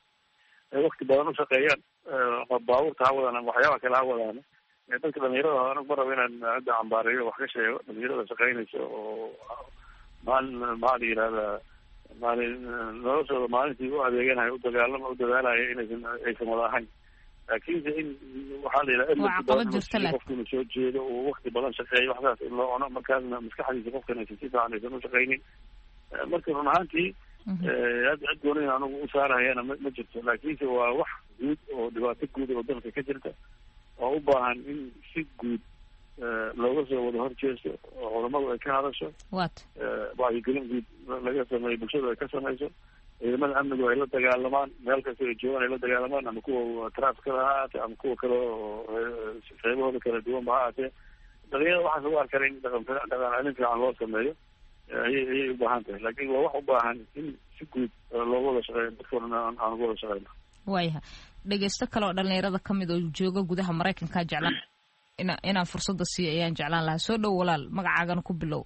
ay wakti badan u shaqeeyaan baabuurta ha wadaan ama waxyaaba kale ha wadaan dadka dhalinyarada anigu ma rabo inaan hadda cambaareeyo wax ka sheego dhalinyarada shaqeynaysa oo maalin maxaa la yihahdaa maalin noloshooda maalintii u adeeganayo u dagaalama u dadaalaya inaysan aysan wada ahayn laakiinse in waxaa la yidhaha qofka inuu soo jeedo uu wakti badan shaqeeyo waxsaas in loo cuno markaasna maskaxdiisa qofkan aysan si fiican aysan ushaqeynin marka run ahaantii hadda cid gooni anigu u saarahayana ma ma jirto laakiinse waa wax guud oo dhibaato guud oo dalka ka jirta oo u baahan in si guud looga soo wada horjeesto oo culamadu ay ka hadasho wacyigelin guud laga sameeyo bulshadu ay ka sameyso ciidamada amnigu ay la dagaalamaan meel kasta ay joogaan ay la dagaalamaan ama kuwa trafficada ha ahaatee ama kuwa kale oo qeybahooda kala duwanba ha ahaatee dhalinyarada waxaas ugu arkana in dhaqan dhaqan celin fiican loo sameeyo ayay ayay u baahan tahay laakiin waa wax u baahan in si guud looga wada shaqeeyo dadkoodana aan uga wada shaqeyno waayaha dhegeysto kale oo dhalinyarada kamid oo jooga gudaha maraykanka jeclaan ina inaan fursada siiyo ayaan jeclaan lahaa soo dhow walaal magacaagana ku bilow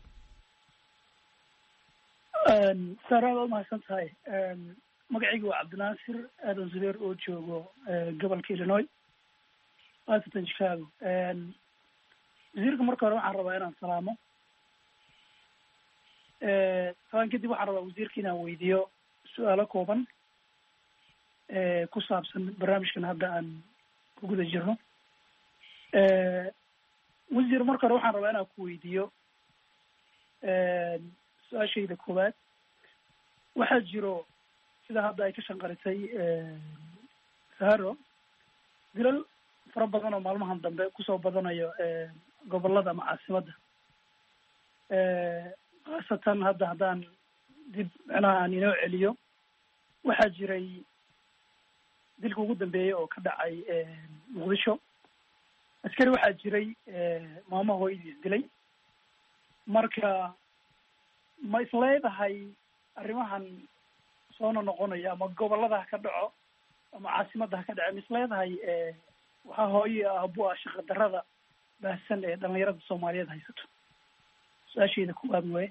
saaraad waa mahadsan tahay magacayga waa cabdinaasir aadan zubeer oo joogo gobolka illinois washington chicago wasiirka marka hore waxaan rabaa inaan salaamo salaan kadib waxaan rabaa wasiirka inaan weydiiyo su-aalo kooban ku saabsan barnaamijkan hadda aan ku guda jirno wasiir marka hore waxaan rabaa inaan ku weydiiyo su-aashayda koowaad waxaa jiro sida hadda ay ka shanqarisay saharo dilal fara badan oo maalmahan dambe kusoo badanayo gobolada ama caasimadda khaasatan hadda haddaan dib micnaha aan inoo celiyo waxaa jiray dilka ugu dambeeyay oo ka dhacay muqdisho askari waxaa jiray maamo hooyadiis dilay marka ma isleedahay arrimahan soona noqonaya ama gobolada ha ka dhaco ama caasimadda ha ka dhaco ma isleedahay waxaa hooyo abu ah shaqa darada baahsan ee dhalinyarada soomaaliyeed haysato su-aashayda koowaad waye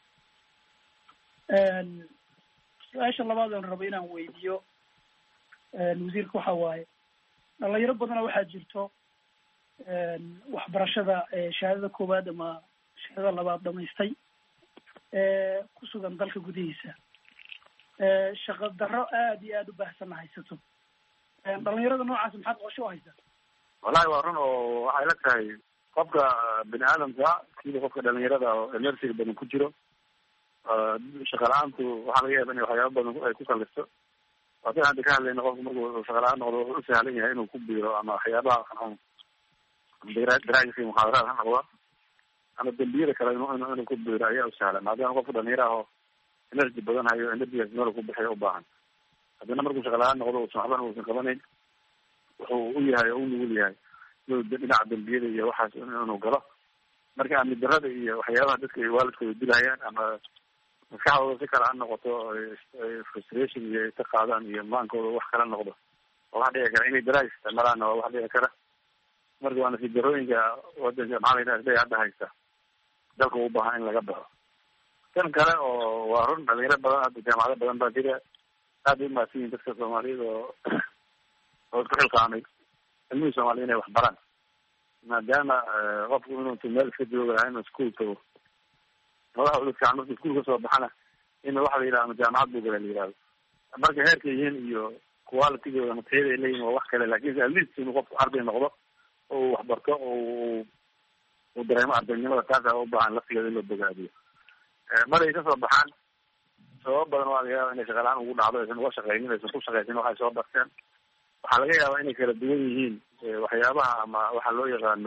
su-aasha labaad oon rabo inaan weydiiyo wasiirka waxa waaye dhalinyaro badana waxaa jirto waxbarashada shahaadada koowaad ama shahaadada labaad dhamaystay ku sugan dalka gudihiisa shaqa daro aada iyo aada u baahsanna haysato dhalinyarada noocaas maxaad qorshe u haysaa wallahi waa run oo waxay la tahay qofka bini aadamka sida qofka dhalinyarada oo emersiga badan ku jiro shaqa la-aantu waxaa laga yaaba in waxyaaba badan ay ku kallifto waasan hadda ka hadlayna qofka markuu shaqa la-aan noqdo wuxuu u sahlan yahay inuu ku biiro ama waxyaabaha daraagisi muxaadaraad ha noqda ama dembiyada kale inu inuu ku biiro ayaa u sahlan maadaama qofka dhalinyara aho energy badan hayo energigaas meel ku bixiyo u baahan haddana markuu shaqa la-aan noqdo usan waxbana uusan qabanayn wuxuu u yahay oo u nugul yahay inuu dhinaca dembiyada iyo waxaas inuu galo marka amni darada iyo waxyaabaha dadka ay waalidkooda dilayaan ama maskaxdooda si kale ha noqoto frustration iyo ay ka qaadaan iyo maankooda wax kala noqdo waa wax dhici kara inay daraag isticmaalaanna waa wax dhici kara marka waa nasiib darooyinka wadanka maxaa la yidhaha isday hadda haysta dalka u baahan in laga baxo. kan kale oo waa run dhalinyaro badan hadda jaamacado badan baa jira aad bay umahadsan yihin dadka soomaaliyada oo oo isku xilqaamay ilmihii soomaliya inay wax baraan, maadaama qofku inuu meel iska jooga inuu iskuul tago madaxa uga fiican marka iskuul kasoo baxana in waxa la yidhaha ama jaamacad buu gala la yihahdo. marka heerka yihiin iyo qualitygooda matayada ay leeyihin waa wax kale, lakin at least inuu qofku arday noqdo oo uu waxbarto oo uu dareemo ardaynimada taasa u baahan laftigeeda in loo bogaadiyo. maray kasoo baxaan sababo badan waa laga yaaba inay shaqalaan ugu dhacdo aysan uga shaqeynin aysan ku shaqeysin waxay soo barteen. waxaa laga yaabaa inay kala duwan yihiin waxyaabaha ama waxa loo yaqaano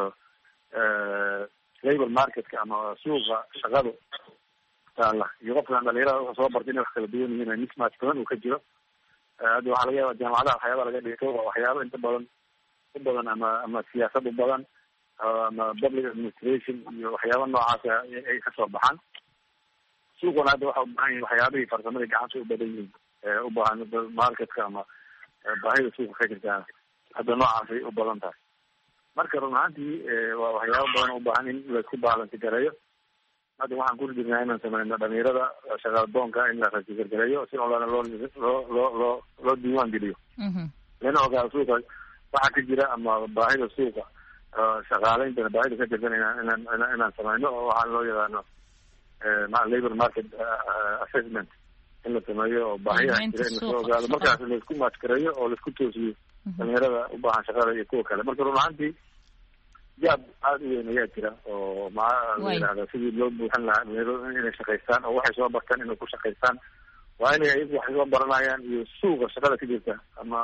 labor marketka ama suuqa shaqadu taala iyo qofkan dhalinyarada waxa soo bartay inay wax kala duwan yihiin mismatch badan uu ka jiro. hadda waxaa laga yaaba jaamacadaha waxyaaba laga dhigto waa waxyaaba inta badan u badan ama ama siyaasad u badan ama public administration iyo waxyaaba noocaasa ay kasoo baxaan. suuqana hadda waxa ubaahan yihin waxyaabihii farsamadii gacanta u badan yihiin u baahan marketka ama baahida suuqa ka jirtaa hadda noocaasay u badan tahay. marka run ahaantii waa waxyaaba badan u baahan in laisku baalansi gareeyo. hadda waxaan ku jirnaa inaan sameyno dhalinyarada shaqadoonka in la rasigargareeyo si olana loo loo loo loo loo diiwaan geliyo lana ogaado suuqa waxa ka jira ama baahida suuqa shaqaaleynta baahida ka jirtan inaan inaan inaan sameyno oo waxaa loo yaqaano labor market assessment in la sameeyo oo baahiyaha jira in lasoo ogaado markaas laisku maajkareeyo oo laisku toosiyo dhalinyarada u baahan shaqada iyo kuwa kale. marka run ahaantii jaab aada u weyn ayaa jira oo maa la yihahda sidii loo buuxin lahaa dhalinyarada inay shaqaystaan oo waxay soo bartaan inay ku shaqaystaan. waa inay ayagu waxay soo baranayaan iyo suuqa shaqada ka jirta ama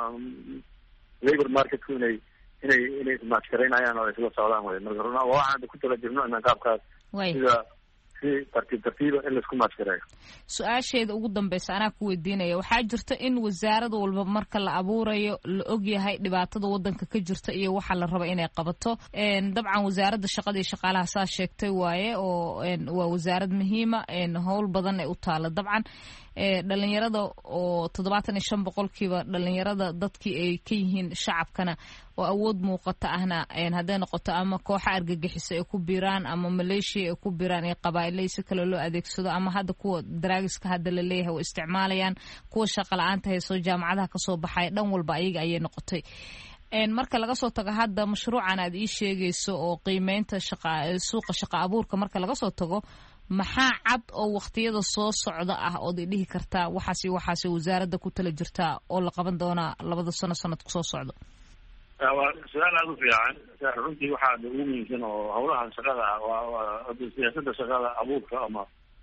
labor marketku inay inay inay ismaajkareynayaan oo isla socdaan wey. marka run waa waxaan hadda ku tala jirno inaan qaabkaas sida tartiib tartiiba in laisku maajkareeyo. su-aasheeda ugu dambeysa anaa ku weydiinaya waxaa jirta in wasaarad walba marka la abuurayo la ogyahay dhibaatada wadanka ka jirta iyo waxa la raba inay qabato. dabcan wasaaradda shaqada iyo shaqaalaha saa sheegtay waaye oo waa wasaarad muhiima howl badan ay u taala. dabcan dhalinyarada oo toddobaatan iyo shan boqolkiiba dhalinyarada dadkii ay ka yihiin shacabkana oo awood muuqata ahna hadday noqoto ama kooxa argagixisa ay ku biraan ama maleeshiya ay ku biraan ee qabaa'ilay si kale loo adeegsado ama hadda kuwa daraagiska hadda la leeyahay oo isticmaalayaan kuwa shaqa la-aanta hayso jaamacadaha kasoo baxaya dhan walba ayaga ayay noqotay. marka laga soo tago hadda mashruucan aad ii sheegayso oo qiimeynta shaqa suuqa shaqa abuurka marka laga soo tago maxaa cad oo waktiyada soo socda ah ood i dhihi kartaa waxaasi waxaasi wasaaradda ku tala jirtaa oo la qaban doonaa labada sano sanadku soo socdo? waa su-aal aada u fiican runtii waxaa ugu muhiimsan oo hawlaha shaqada ah waa siyaasada shaqada abuurka ama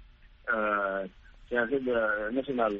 siyaasada national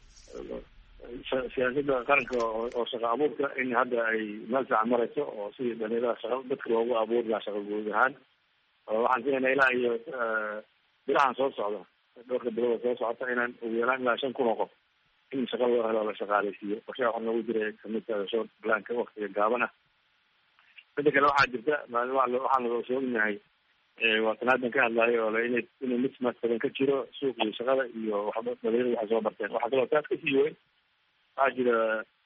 siyaasada qaranka oo shaqa abuurka in hadda ay meel fiican marayso oo sidii dhalinyarada shaqa dadka loogu abuuri lahaa shaqa guud ahaan. waxaan siinayna ilaa iyo bilahan soo socda dhowrka bilooda soo socota inaan ugu yaraan ilaa shan kun oo qof in shaqa loo helo la shaqaaleysiiyo. qorshaha waxaa noogu jira kamidka short planka waktiga gaaban ah. mida kale waxaa jirta waxaan la soognahay waa tanaadan ka hadlayo oo ina inuu mismatch badan ka jiro suuqii shaqada iyo waxba dhalinyarada waxay soo barteen. waxaa kaloo taas kasii weyn waxaa jira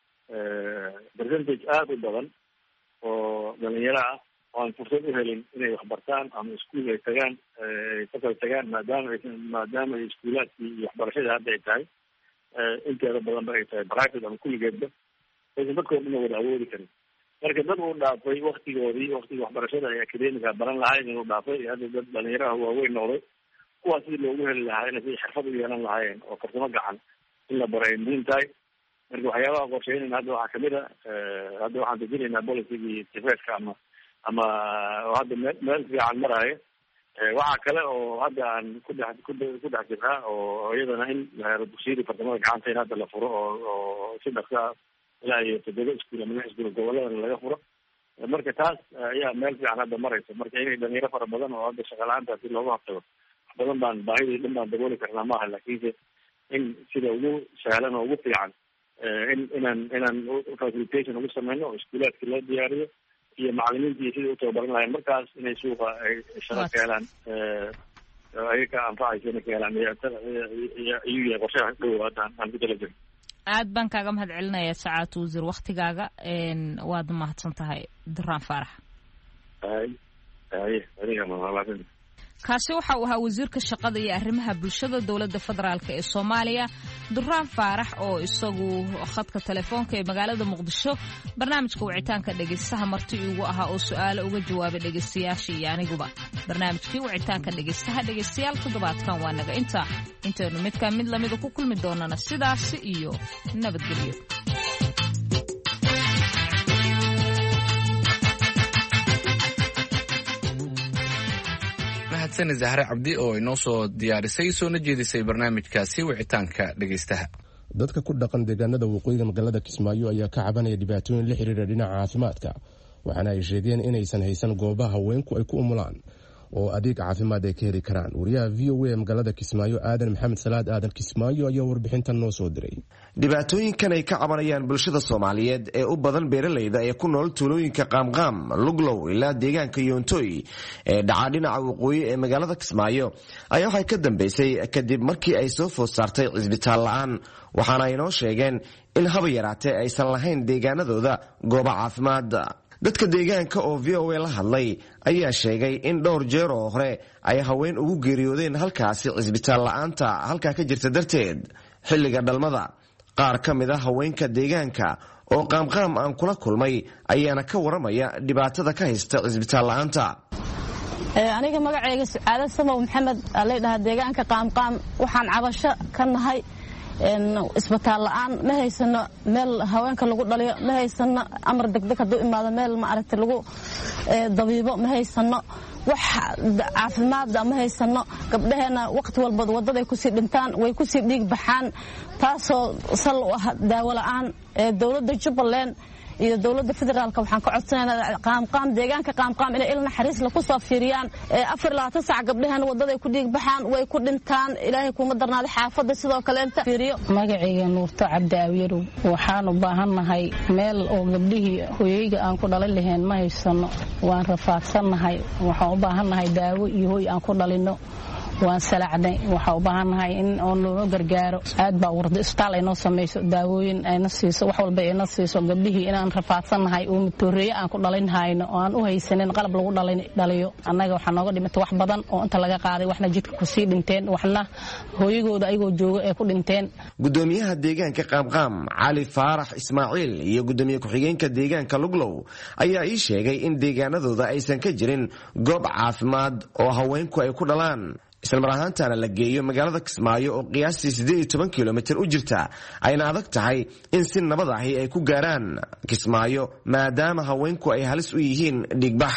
percentage aada u badan oo dhalinyaro ah oo aan fursad u helin inay waxbartaan ama iskuol ay tagaan fakal tagaan maadaama ay maadaama ay iskuulaadkii iyo waxbarashada hadda ay tahay inteeda badan ba ay tahay private ama kulligeedba aysan dadkoo dhan wada awoodi karin. marka dad uu dhaafay waktigoodii waktigii waxbarashada ay academica baran lahayn inuu dhaafay hadda dad dhalinyaraha waaweyn noqday kuwaas sidii loogu heli lahaa inay si xirfad u yeelan lahaayeen oo farsamo gacan in la baro ay muhiim tahay. marka waxyaabaha qorsheynayna hadda waxaa kamid a hadda waxaan dejinaynaa policygii tifeska ama ama hadda me meel fiican maraayo. waxaa kale oo hadda aan kudhex ku ku dhex jirnaa oo iyadana in la helo dugsiyadii farsamada gacanta in hadda la furo oo oo si dhaqsa ilaa iyo toddoba iskuul ama lix iskuul goboladana laga furo. marka taas ayaa meel fiican hadda maraysa. marka inay dhalinyaro fara badan oo hadda shaqa la-aantaasi looga hortago wax badan baan baahidii dhan baan dabooli karnaa maaha, lakiinse in sida ugu sahlan oo ugu fiican in inaan inaan facilitation ugu sameyno oo iskuulaadki loo diyaariyo iyo macalimiintii sidai utababaran lahayn markaas inay suuqa ay shaqa ka helaan ayaga anfacaysa inay ka helaan iyuu yahay qorshaha dhow haddaan aan ku tala jirin. aad baan kaaga mahad celinaya sacaad wasiir waktigaaga waad mahadsan tahay duraan faarax. ay ay adiga mahadsan. kaasi waxa uu ahaa wasiirka shaqada iyo arrimaha bulshada dowladda federaalk ee Soomaaliya Durraan Faarax oo isagu khadka telefoonka ee magaalada Muqdisho barnaamijka wicitaanka dhageystaha marti ugu ahaa oo su'aalo uga jawaabay dhageystayaasha iyo aniguba. barnaamijkii wicitaanka dhageystaha dhageystayaal toddobaadkan waa naga inta intaynu mid ka mid lamid ku kulmi doonana sidaas iyo nabadgelyo. mahadsan Zahra Cabdi oo inoo soo diyaarisay soona jeedisay barnaamijkaasi wicitaanka dhageystaha. dadka ku dhaqan deegaanada waqooyiga magaalada Kismaayo ayaa ka cabanaya dhibaatooyin la xiriira dhinaca caafimaadka waxaana ay sheegeen inaysan haysan goobaha haweenku ay ku umulaan oo adeeg caafimaad ay ka heli karaan. wariyaha V O A magaalada Kismaayo Aadan Maxamed Salaad Aadan Kismaayo ayaa warbixintan noo soo diray. dhibaatooyinkan ay ka cabanayaan bulshada Soomaaliyeed ee u badan beeralayda ee ku nool tuulooyinka Qaamqaam, Luglow ilaa deegaanka Yoontoy ee dhaca dhinaca waqooyi ee magaalada Kismaayo ayaa waxay ka dambeysay kadib markii ay soo food saartay cisbitaal la'aan waxaana ay noo sheegeen in haba yaraatee aysan lahayn deegaanadooda goobo caafimaad. dadka deegaanka oo V O A la hadlay ayaa sheegay in dhowr jeer oo hore ay haween ugu geeriyoodeen halkaasi cisbitaal la'aanta halkaa ka jirta darteed xilliga dhalmada. qaar ka mid ah haweenka deegaanka oo Qaamqaam aan kula kulmay ayaana ka waramaya dhibaatada ka haysta cisbitaal la'aanta. aniga magacayga Sucaada Samow Maxamed alay dhaha deegaanka Qaamqaam waxaan cabasho ka nahay isbitaal la'aan ma haysano meel haweenka lagu dhaliyo ma haysano amar degdeg haduu imaado meel ma aragtay lagu dabiibo ma haysano wax caafimaad ma haysano gabdhaheena waqti walba wadada ay ku sii dhintaan way ku sii dhiig baxaan taasoo sal u ah daawo la'aan ee dawladda Jubbaland iyo dawladda federaalka waxaan ka codsanaynaa Qaamqaam deegaanka Qaamqaam inay ilna xariis la ku soo fiiriyaan afar iyo labaatan saac gabdhahan wadada ay ku dhiig baxaan way ku dhintaan ilaahay kuma darnaado xaafada sidoo kale inta fiiriyo. magacayga Nuurto Cabdi Awyarow waxaan u baahanahay meel oo gabdhihii hooyayga aan ku dhalin lahayn ma haysano waan rafaadsanahay waxaan u baahanahay daawo iyo hooy aan ku dhalino waan salacnay waxa u baahanahay in oo loo gargaaro aad baa warda isbitaal ay noo sameeyso daawooyin ay na siiso wax walba ay na siiso gabdhihii inaan rafaadsanahay oo matooriye aan ku dhalin hayno oo aan u haysanin qalab lagu dhalin dhaliyo annaga waxa nooga dhimata wax badan oo inta laga qaaday waxna jidka ku sii dhinteen waxna hooyagooda ayagoo jooga ee ku dhinteen. gudoomiyaha deegaanka Qaamqaam Cali Faarax Ismaaciil iyo gudoomiye ku-xigeenka deegaanka Luglow ayaa ii sheegay in deegaanadooda aysan ka jirin goob caafimaad oo haweenku ay ku dhalaan isla mar ahaantaana la geeyo magaalada Kismaayo oo qiyaastii siddeed iyo toban kiiloomitir u jirta ayna adag tahay in si nabad ah ay ku gaaraan Kismaayo maadaama haweenku ay halis u yihiin dhigbax.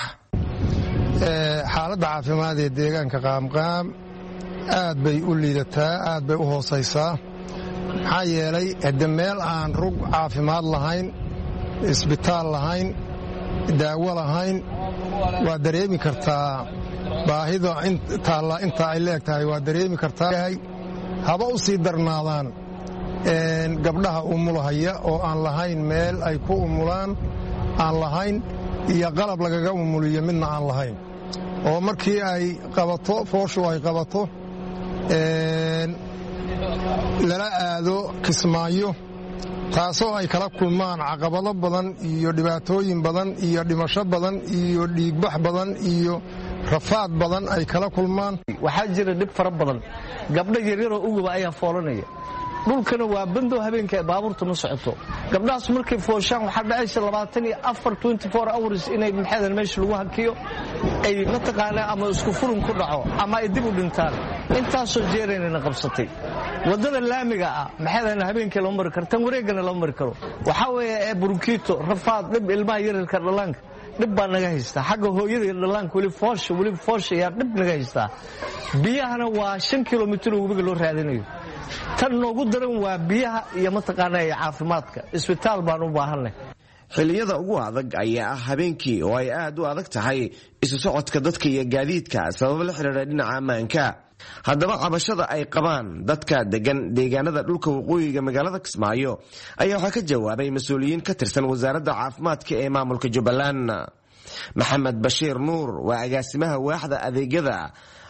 xaaladda caafimaad ee deegaanka Qaamqaam aad bay u liidataa aad bay u hoosaysaa maxaa yeelay hadda meel aan rug caafimaad lahayn isbitaal lahayn daawo lahayn waa dareemi kartaa baahida taalla inta ay leegtahay waa dareemi kartaa haba u sii darnaadaan gabdhaha umulahaya oo aan lahayn meel ay ku umulaan aan lahayn iyo qalab lagaga umuliyo midna aan lahayn oo markii ay qabato fooshu ay qabato lala aado Kismaayo taasoo ay kala kulmaan caqabado badan iyo dhibaatooyin badan iyo dhimasho badan iyo dhiigbax badan iyo rafaad badan ay kala kulmaan. waxaa jira dhib fara badan gabdho yaryaroo uguba ayaa foolanaya dhulkana waa bando habeenka baabuurtu ma socoto gabdhahaas markay fooshaan waxaa dhacaysa labaatan iyo afar twenty four hours inay maxadan meesha lagu hakiyo ay mataqaanaa ama isku furun ku dhaco ama ay dib u dhintaan intaasoo jeereenayna qabsatay wadada laamiga ah maxadan habeenkii loo mari karo tan wareegana loo mari karo waxaa weeye ee burkiito rafaad dhib ilmaha yararka dhalaanka dhib baa naga haystaa xagga hooyada iyo dhalaanka weli foosha weli foosha ayaa dhib naga haystaa biyahana waa shan kilomitir oo webiga loo raadinayo tan noogu daran waa biyaha iyo mataqaanaa iyo caafimaadka isbitaal baan u baahanay. xilliyada ugu adag ayaa ah habeenkii oo ay aad u adag tahay isu socodka dadka iyo gaadiidka sabab la xiriira dhinaca ammaanka. haddaba cabashada ay qabaan dadka degan deegaanada dhulka waqooyiga magaalada Kismaayo ayaa waxaa ka jawaabay mas-uuliyiin ka tirsan wasaaradda caafimaadka ee maamulka Jubbaland. Maxamed Bashiir Nuur waa agaasimaha waaxda adeegyada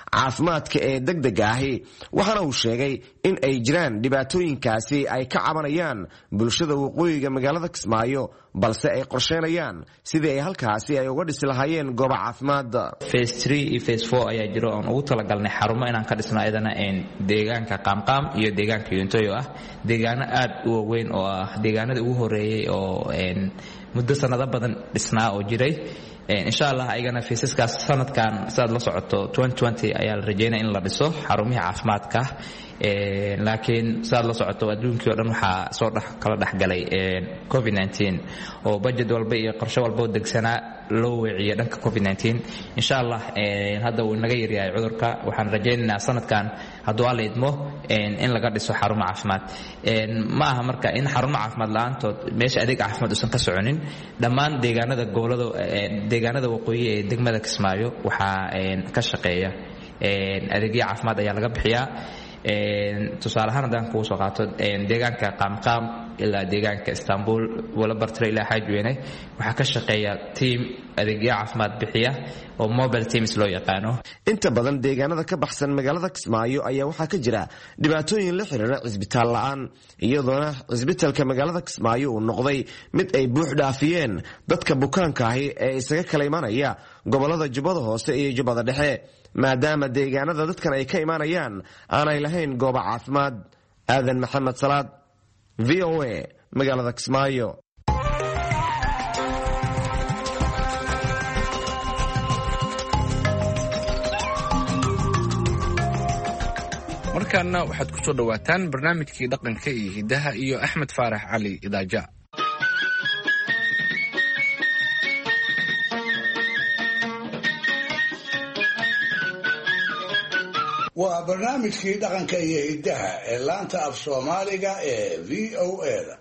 caafimaadka ee degdega ahi waxaana uu sheegay in ay jiraan dhibaatooyinkaasi ay ka cabanayaan bulshada waqooyiga magaalada Kismaayo balse ay qorsheynayaan sidii ay halkaasi ay uga dhisi lahaayeen goobo caafimaad. phase three iyo phase four ayaa jiro oo ugu talagalnay xarumo inaan ka dhisno ayadana in deegaanka Qaamqaam iyo deegaanka Yuntoyo ah deegaano aad u weyn oo ah deegaanada ugu horeeyay oo muddo sanado badan dhisnaa oo jiray. insha Allah ayagana fiisaskaas sanadkan saad la socoto twenty twenty ayaa la rajeynaa in la dhiso xarumaha caafimaadka laakiin saad la socoto adduunkii oo dhan waxaa soo dhex kala dhexgalay covid nineteen oo budget walba iyo qorshe walba oo degsanaa loo weeciyo dhanka covid nineteen. insha Allah hadda uu naga yaryahay cudurka waxaan rajeynaynaa sanadkan hadduu alla idmo in laga dhiso xarumo caafimaad. ma aha marka in xarumo caafimaad la'aantood meesha adeeg caafimaad uusan ka soconin dhammaan deegaanada gobolada deegaanada waqooyi ee degmada Kismaayo waxaa ka shaqeeya adeegyo caafimaad ayaa laga bixiyaa. tusaale ahaan haddaan kugu soo qaato deegaanka Qaamqaam ilaa deegaanka Istanbul wala bartay ilaa Xajweyne waxaa ka shaqeeya team adeegyo caafimaad bixiya oo mobile teams loo yaqaano. inta badan deegaanada ka baxsan magaalada Kismaayo ayaa waxaa ka jira dhibaatooyin la xiriira cisbitaal la'aan iyadoona cisbitaalka magaalada Kismaayo uu noqday mid ay buux dhaafiyeen dadka bukaanka ahi ee isaga kala imanaya gobolada Jubbada Hoose iyo Jubbada Dhexe maadaama deegaanada dadkan ay ka imanayaan aanay lahayn goobo caafimaad. aadan maxamed salaad V O A magaalada Kismaayo. markaana waxaad ku soo dhawaataan barnaamijkii dhaqanka iyo hidaha iyo Axmed Faarax Cali Idaaja. waa barnaamijkii dhaqanka iyo hidaha ee laanta af Soomaaliga ee V O A-da.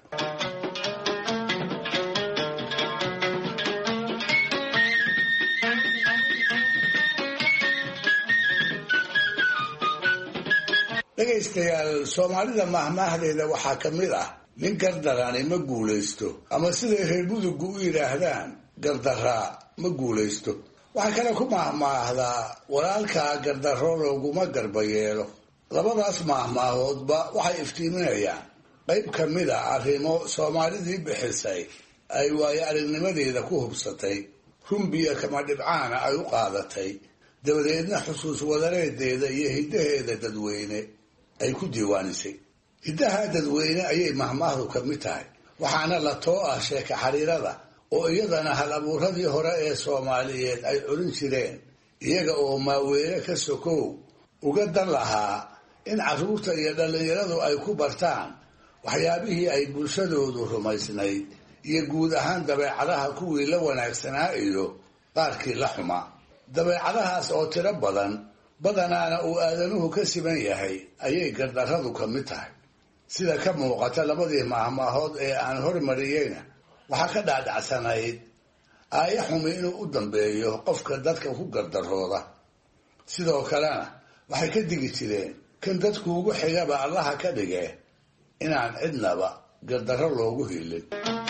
dhegaystayaal Soomaalida mahmaahdeeda waxaa ka mid ah nin gardarani ma guulaysto ama siday reer mudugu u yidhaahdaan gardaraa ma guulaysto. waxaa kale ku mahmaahdaa walaalkaa gardarro looguma garba yeelo. labadaas mahmaahoodba waxay iftiiminayaan qayb ka mid a arrimo Soomaalidii bixisay ay waayo aragnimadeeda ku hubsatay rumbiya kama dhibcaana ay u qaadatay dabadeedna xusuus wadareedeeda iyo hidaheeda dadweyne ay ku diiwaanisay. hidaha dadweyne ayay mahmaahdu ka mid tahay waxaana la too ah sheeka xariirada oo iyadana hal abuuradii hore ee Soomaaliyeed ay culin jireen iyaga oo maaweele ka sokow uga dan lahaa in carruurta iyo dhallinyaradu ay ku bartaan waxyaabihii ay bulshadoodu rumaysnayd iyo guud ahaan dabeecadaha kuwii la wanaagsanaa iyo qaarkii la xumaa. dabeecadahaas oo tiro badan badanaana uu aadanuhu ka siman yahay ayay gardarradu ka mid tahay. sida ka muuqata labadii mahmaahood ee aan hormariyeyna waxaa ka dhaadhacsanayd aaya xumi inuu u dambeeyo qofka dadka ku gardarooda. sidoo kalena waxay ka digi jireen kan dadku ugu xigaba allaha ka dhige inaan cidnaba gardarro loogu hiilin.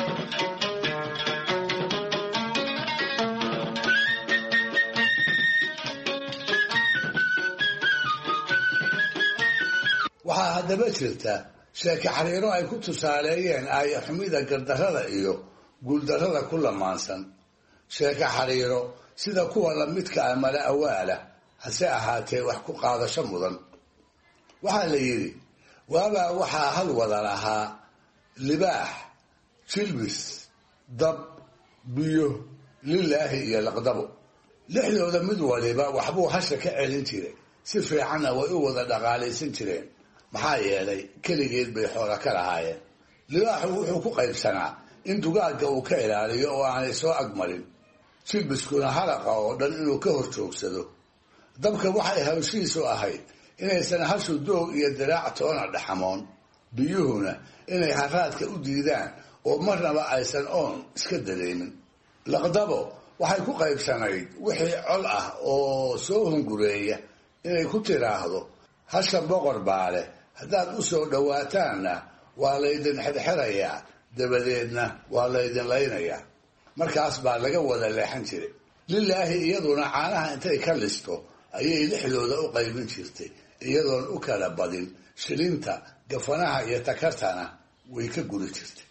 waxaa haddaba jirta sheeka xariiro ay ku tusaaleeyeen aaya xumida gardarrada iyo guuldarrada ku lamaansan. sheeka xariiro sida kuwa lamidka ah mala awaala hase ahaatee wax ku qaadasho mudan. waxaa la yidhi waabaa waxaa hal wada lahaa libaax, jilbis, dab, biyo, lilaahi iyo laqdabo. lixdooda mid waliba waxbuu hasha ka celin jiray si fiicanna way u wada dhaqaalaysan jireen maxaa yeelay keligeed bay xoola ka lahaayeen. libaaxu wuxuu ku qaybsanaa in dugaagga uu ka ilaaliyo oo aanay soo agmarin, jilbiskuna halaqa oo dhan inuu ka hor joogsado. dabka waxay hawshiisu ahayd inaysan hashu doog iyo diraac toona dhaxamoon, biyuhuna inay haraadka u diidaan oo marnaba aysan oon iska dareemin. laqdabo waxay ku qaybsanayd wixii col ah oo soo hungureeya inay ku tiraahdo hasha boqor baa leh, haddaad u soo dhowaataanna waa laydin xirxirayaa, dabadeedna waa laydin laynayaa. markaas baa laga wada leexan jiray. lilaahi iyaduna caanaha intay ka listo ayay lixdooda u qaybin jirtay iyadoon u kala badin shilinta gafanaha iyo takartana way ka guri jirtay.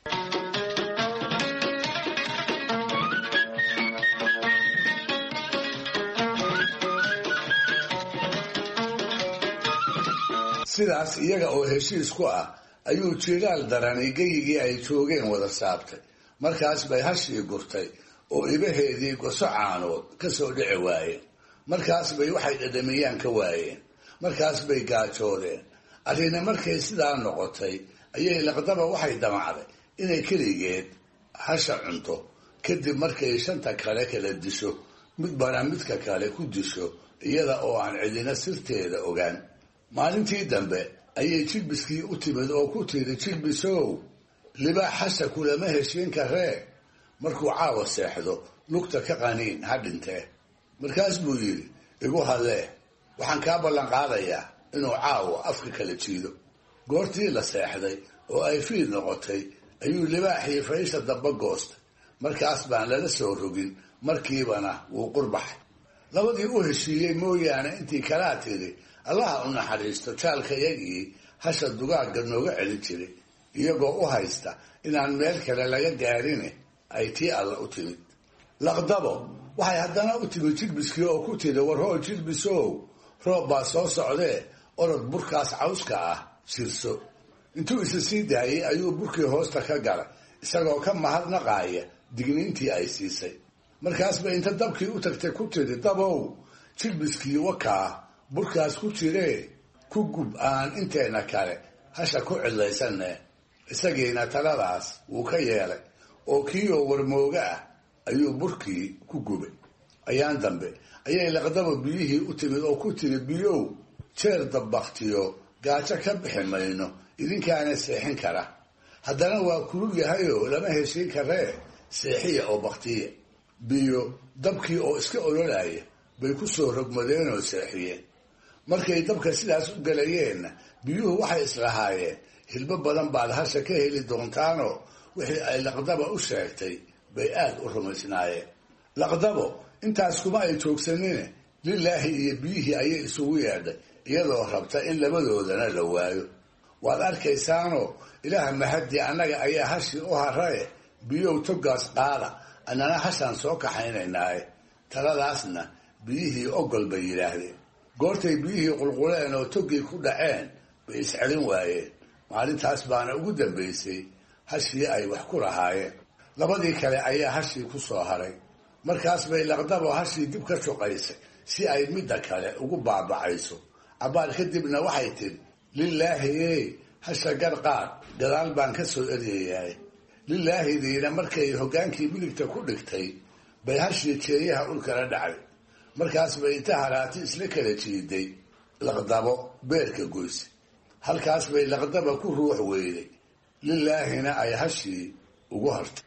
sidaas iyaga oo heshiis ku ah ayuu jiiraal darani geyigii ay joogeen wada saabtay. markaas bay hashii gurtay oo ibaheedii goso caanood ka soo dhici waayeen. markaas bay waxay dhadhamiyaan ka waayeen. markaas bay gaajoodeen. arrina markay sidaa noqotay ayay laqdaba waxay damacday inay keligeed hasha cunto, kadib markay shanta kale kala disho midbana midka kale ku disho iyada oo aan cidina sirteeda ogaan. maalintii dambe ayay jilbiskii u timid oo ku tiri, jilbisow libaax hasha kulama heshiin karee, markuu caawa seexdo lugta ka qaniin ha dhintee. markaas buu yidhi, igu hadlee, waxaan kaa ballan qaadayaa inuu caawa afka kala jiido. goortii la seexday oo ay fiid noqotay ayuu libaaxii faysha damba goostay. markaas baan lala soo rogin, markiibana wuu qurbaxay. labadii u heshiiyey mooyaane intii kalaa tiri, allaha u naxariisto jaalkayagii hasha dugaagga nooga celin jiray, iyagoo u haysta inaan meel kale laga gaarine ay tii alla u timid. laqdabo waxay haddana u timid jilbiskii oo ku tiri, warhoo jilbisow, roob baa soo socdee orod burkaas cawska ah shirso. intuu isa sii daayey ayuu burkii hoosta ka galay, isagoo ka mahadnaqaaya digniintii ay siisay. markaasba inta dabkii u tagtay ku tiri, dabow jilbiskii wakaa burkaas ku jiree ku gub aan inteena kale hasha ku cidlaysanne. isagiina taladaas wuu ka yeelay oo kiioo warmooga ah ayuu burkii ku gubay. ayaan dambe ayay laqdaba biyihii u timid oo ku tiri, biyow jeer dabbaktiyo gaajo ka bixi mayno, idinkaana seexin kara. haddana waa kulul yahayoo lama heshiin karee, seexiya oo baktiya. biyo dabkii oo iska ololaya bay ku soo rogmadeen oo seexiyeen. markay dabka sidaas u galayeenna biyuhu waxay islahaayeen, hilbo badan baad hasha ka heli doontaanoo wixii ay laqdaba u sheegtay bay aad u rumaysnaayeen. laqdabo intaas kuma ay joogsanine lilaahi iyo biyihii ayay isugu yeedhay, iyadoo rabta in labadoodana la waayo. waad arkaysaanoo ilaaha mahadii annaga ayaa hashii u haraye, biyow togaas qaada, annana hashaan soo kaxaynaynaaye. taladaasna biyihii ogol bay yidhaahdeen. goortay biyihii qulquleen oo togii ku dhaceen bay iscelin waayeen. maalintaas baana ugu dambaysay hashii ay wax ku lahaayeen. labadii kale ayaa hashii ku soo haray. markaas bay laqdabo hashii dib ka shuqaysay si ay midda kale ugu baabacayso. cabbaar kadibna waxay tidhi, lilaahi ey hasha garqaad, gadaal baan ka soo eryayaay. lilaahidiina markay hoggaankii miligta ku dhigtay bay hashii jeeyaha ulkala dhacday. markaas bay inta haraati isla kala jiiday laqdabo beerka goyse. halkaas bay laqdaba ku ruux weyday, lilaahina ay hashii ugu hartay.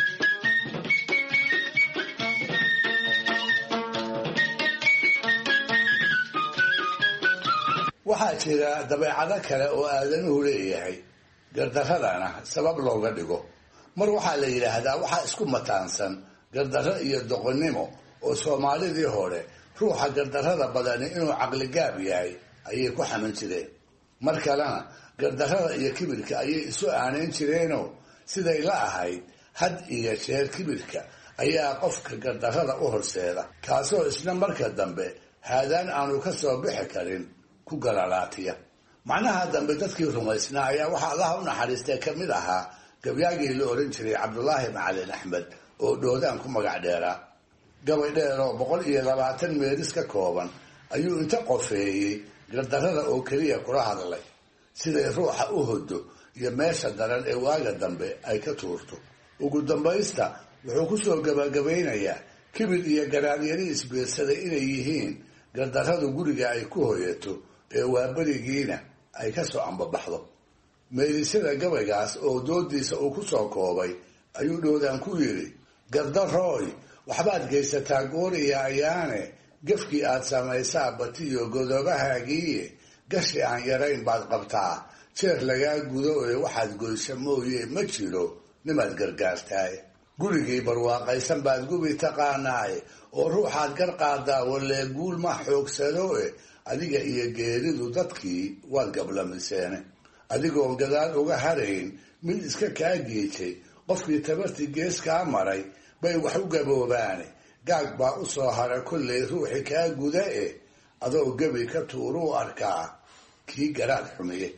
waxaa jira dabeecado kale oo aadanuhu leeyahay, gardaradana sabab looga dhigo. mar waxaa la yidhaahdaa waxaa isku mataansan gardarro iyo doqonnimo, oo soomaalidii hore ruuxa gardarrada badani inuu caqligaab yahay ayay ku xaman jireen. mar kalena gardarrada iyo kibirka ayay isu aanayn jireenoo siday la ahayd had iyo jeer kibirka ayaa qofka gardarrada u horseeda, kaasoo isna marka dambe haadaan aanu ka soo bixi karin ku galalaatiya. macnaha dambe dadkii rumaysnaa ayaa waxaa allaha u naxariistay ka mid ahaa gabyaagii la oran jiray cabdulaahi macalin axmed oo dhoodaan ku magac dheeraa. gabay dheer oo boqol iyo labaatan meelis ka kooban ayuu inta qofeeyey gardarrada oo keliya kula hadlay, siday ruuxa u hodo iyo meesha daran ee waaga dambe ay ka tuurto. ugu dambaysta wuxuu ku soo gabagabaynayaa kibir iyo garaadyari isbiirsaday inay yihiin gardarradu guriga ay ku hoyato ee waaberigiina ay ka soo ambabaxdo. meelisyada gabaygaas oo doodiisa uu ku soo koobay ayuu dhoodaan ku yidhi, gardarooy waxbaad geysataa gooriya ayaane, gefkii aad samaysaa batiyo godobahaagiiye, gashi aan yarayn baad qabtaa, jeer lagaa gudo ee waxaad goysa mooye ma jiro nimaad gargaartaay. gurigii barwaaqaysan baad gubi taqaanaaye oo ruuxaad gar qaadaa walee guul ma xoogsadoe adiga iyo geeridu dadkii waad gablamiseene adigoon gadaal uga harayn mid iska kaa geejay qofkii tabartii gees kaa maray bay wax u gaboobaane gaag baa u soo hara kollay ruuxi kaa guda e adoo gebi ka tuuruu arkaa kii garaad xumiye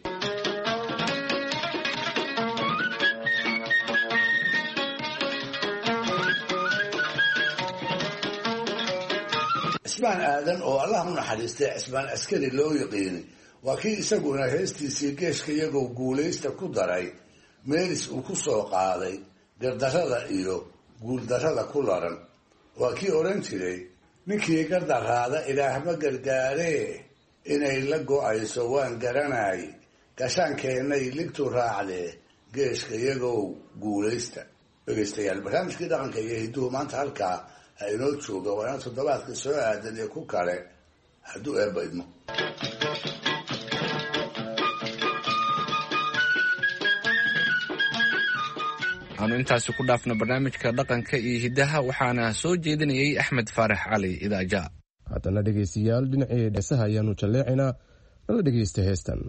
cismaan aadan oo allah u naxariistay cismaan askari loo yaqiini waa kii isaguna heestiisii geeshka iyagoo guulaysta ku daray meelis uu ku soo qaaday gardarrada iyo guuldarrada ku laran waa kii odhan jiray ninkii gardaraada ilaahma gargaaree inay la go-ayso waan garanay gashaankeennay ligtu raacdee geeshka iyagoo guulaysta dhegaystayaal barnaamijkii dhaqanka iyo hidduhu maanta halkaa ha inoo jooga waa ina toddobaadka soo aadan iyo ku kale hadduu eebba idmo aanu intaasi ku dhaafno barnaamijka dhaqanka iyo hiddaha waxaana soo jeedinayay axmed faarax cali idaaja haddana dhegaystayaal dhinacii dheesaha ayaanu jalleecaynaa nala dhegaysta heestan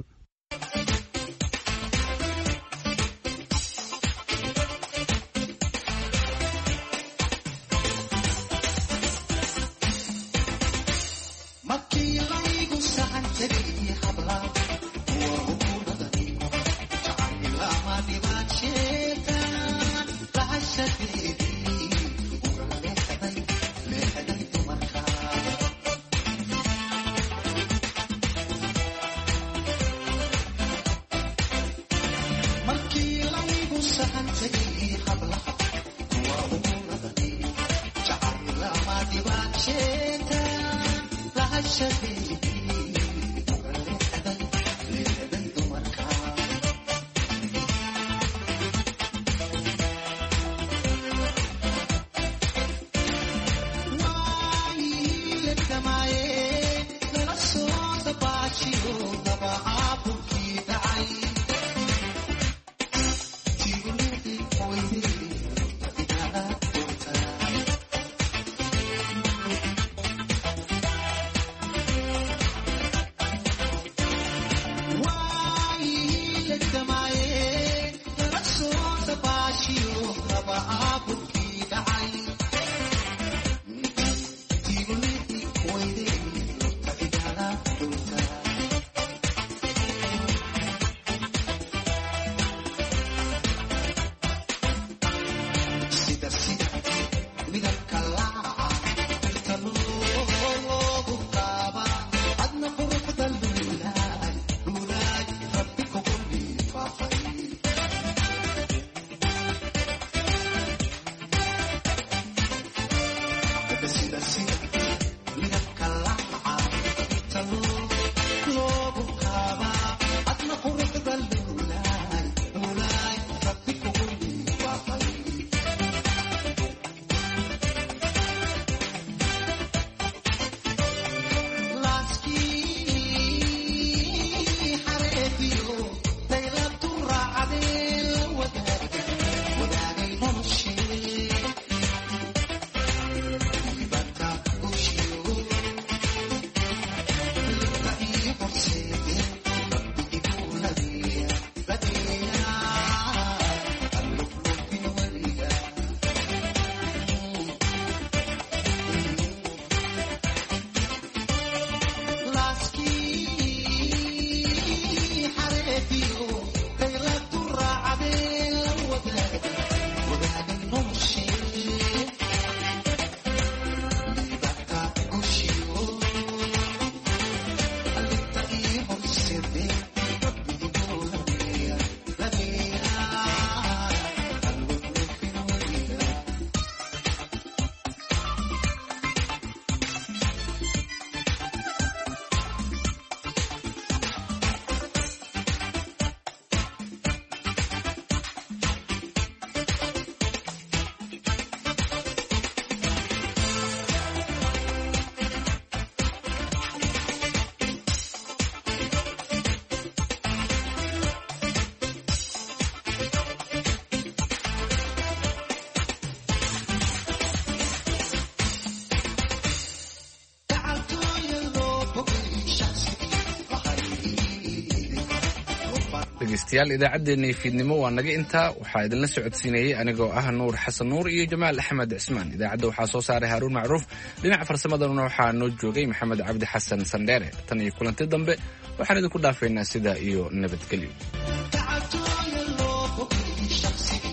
dhegaystayaal idaacaddeenii fiidnimo waa naga intaa. waxaa idinla socodsiinayay anigoo ah nuur xasan nuur iyo jamaal axmed cismaan. idaacadda waxaa soo saaray haaruun macruuf, dhinaca farsamadana waxaa noo joogay maxamed cabdi xasan sandheere. tan iyo kulanti dambe waxaan idinku dhaafaynaa sidaa iyo nabadgelyo.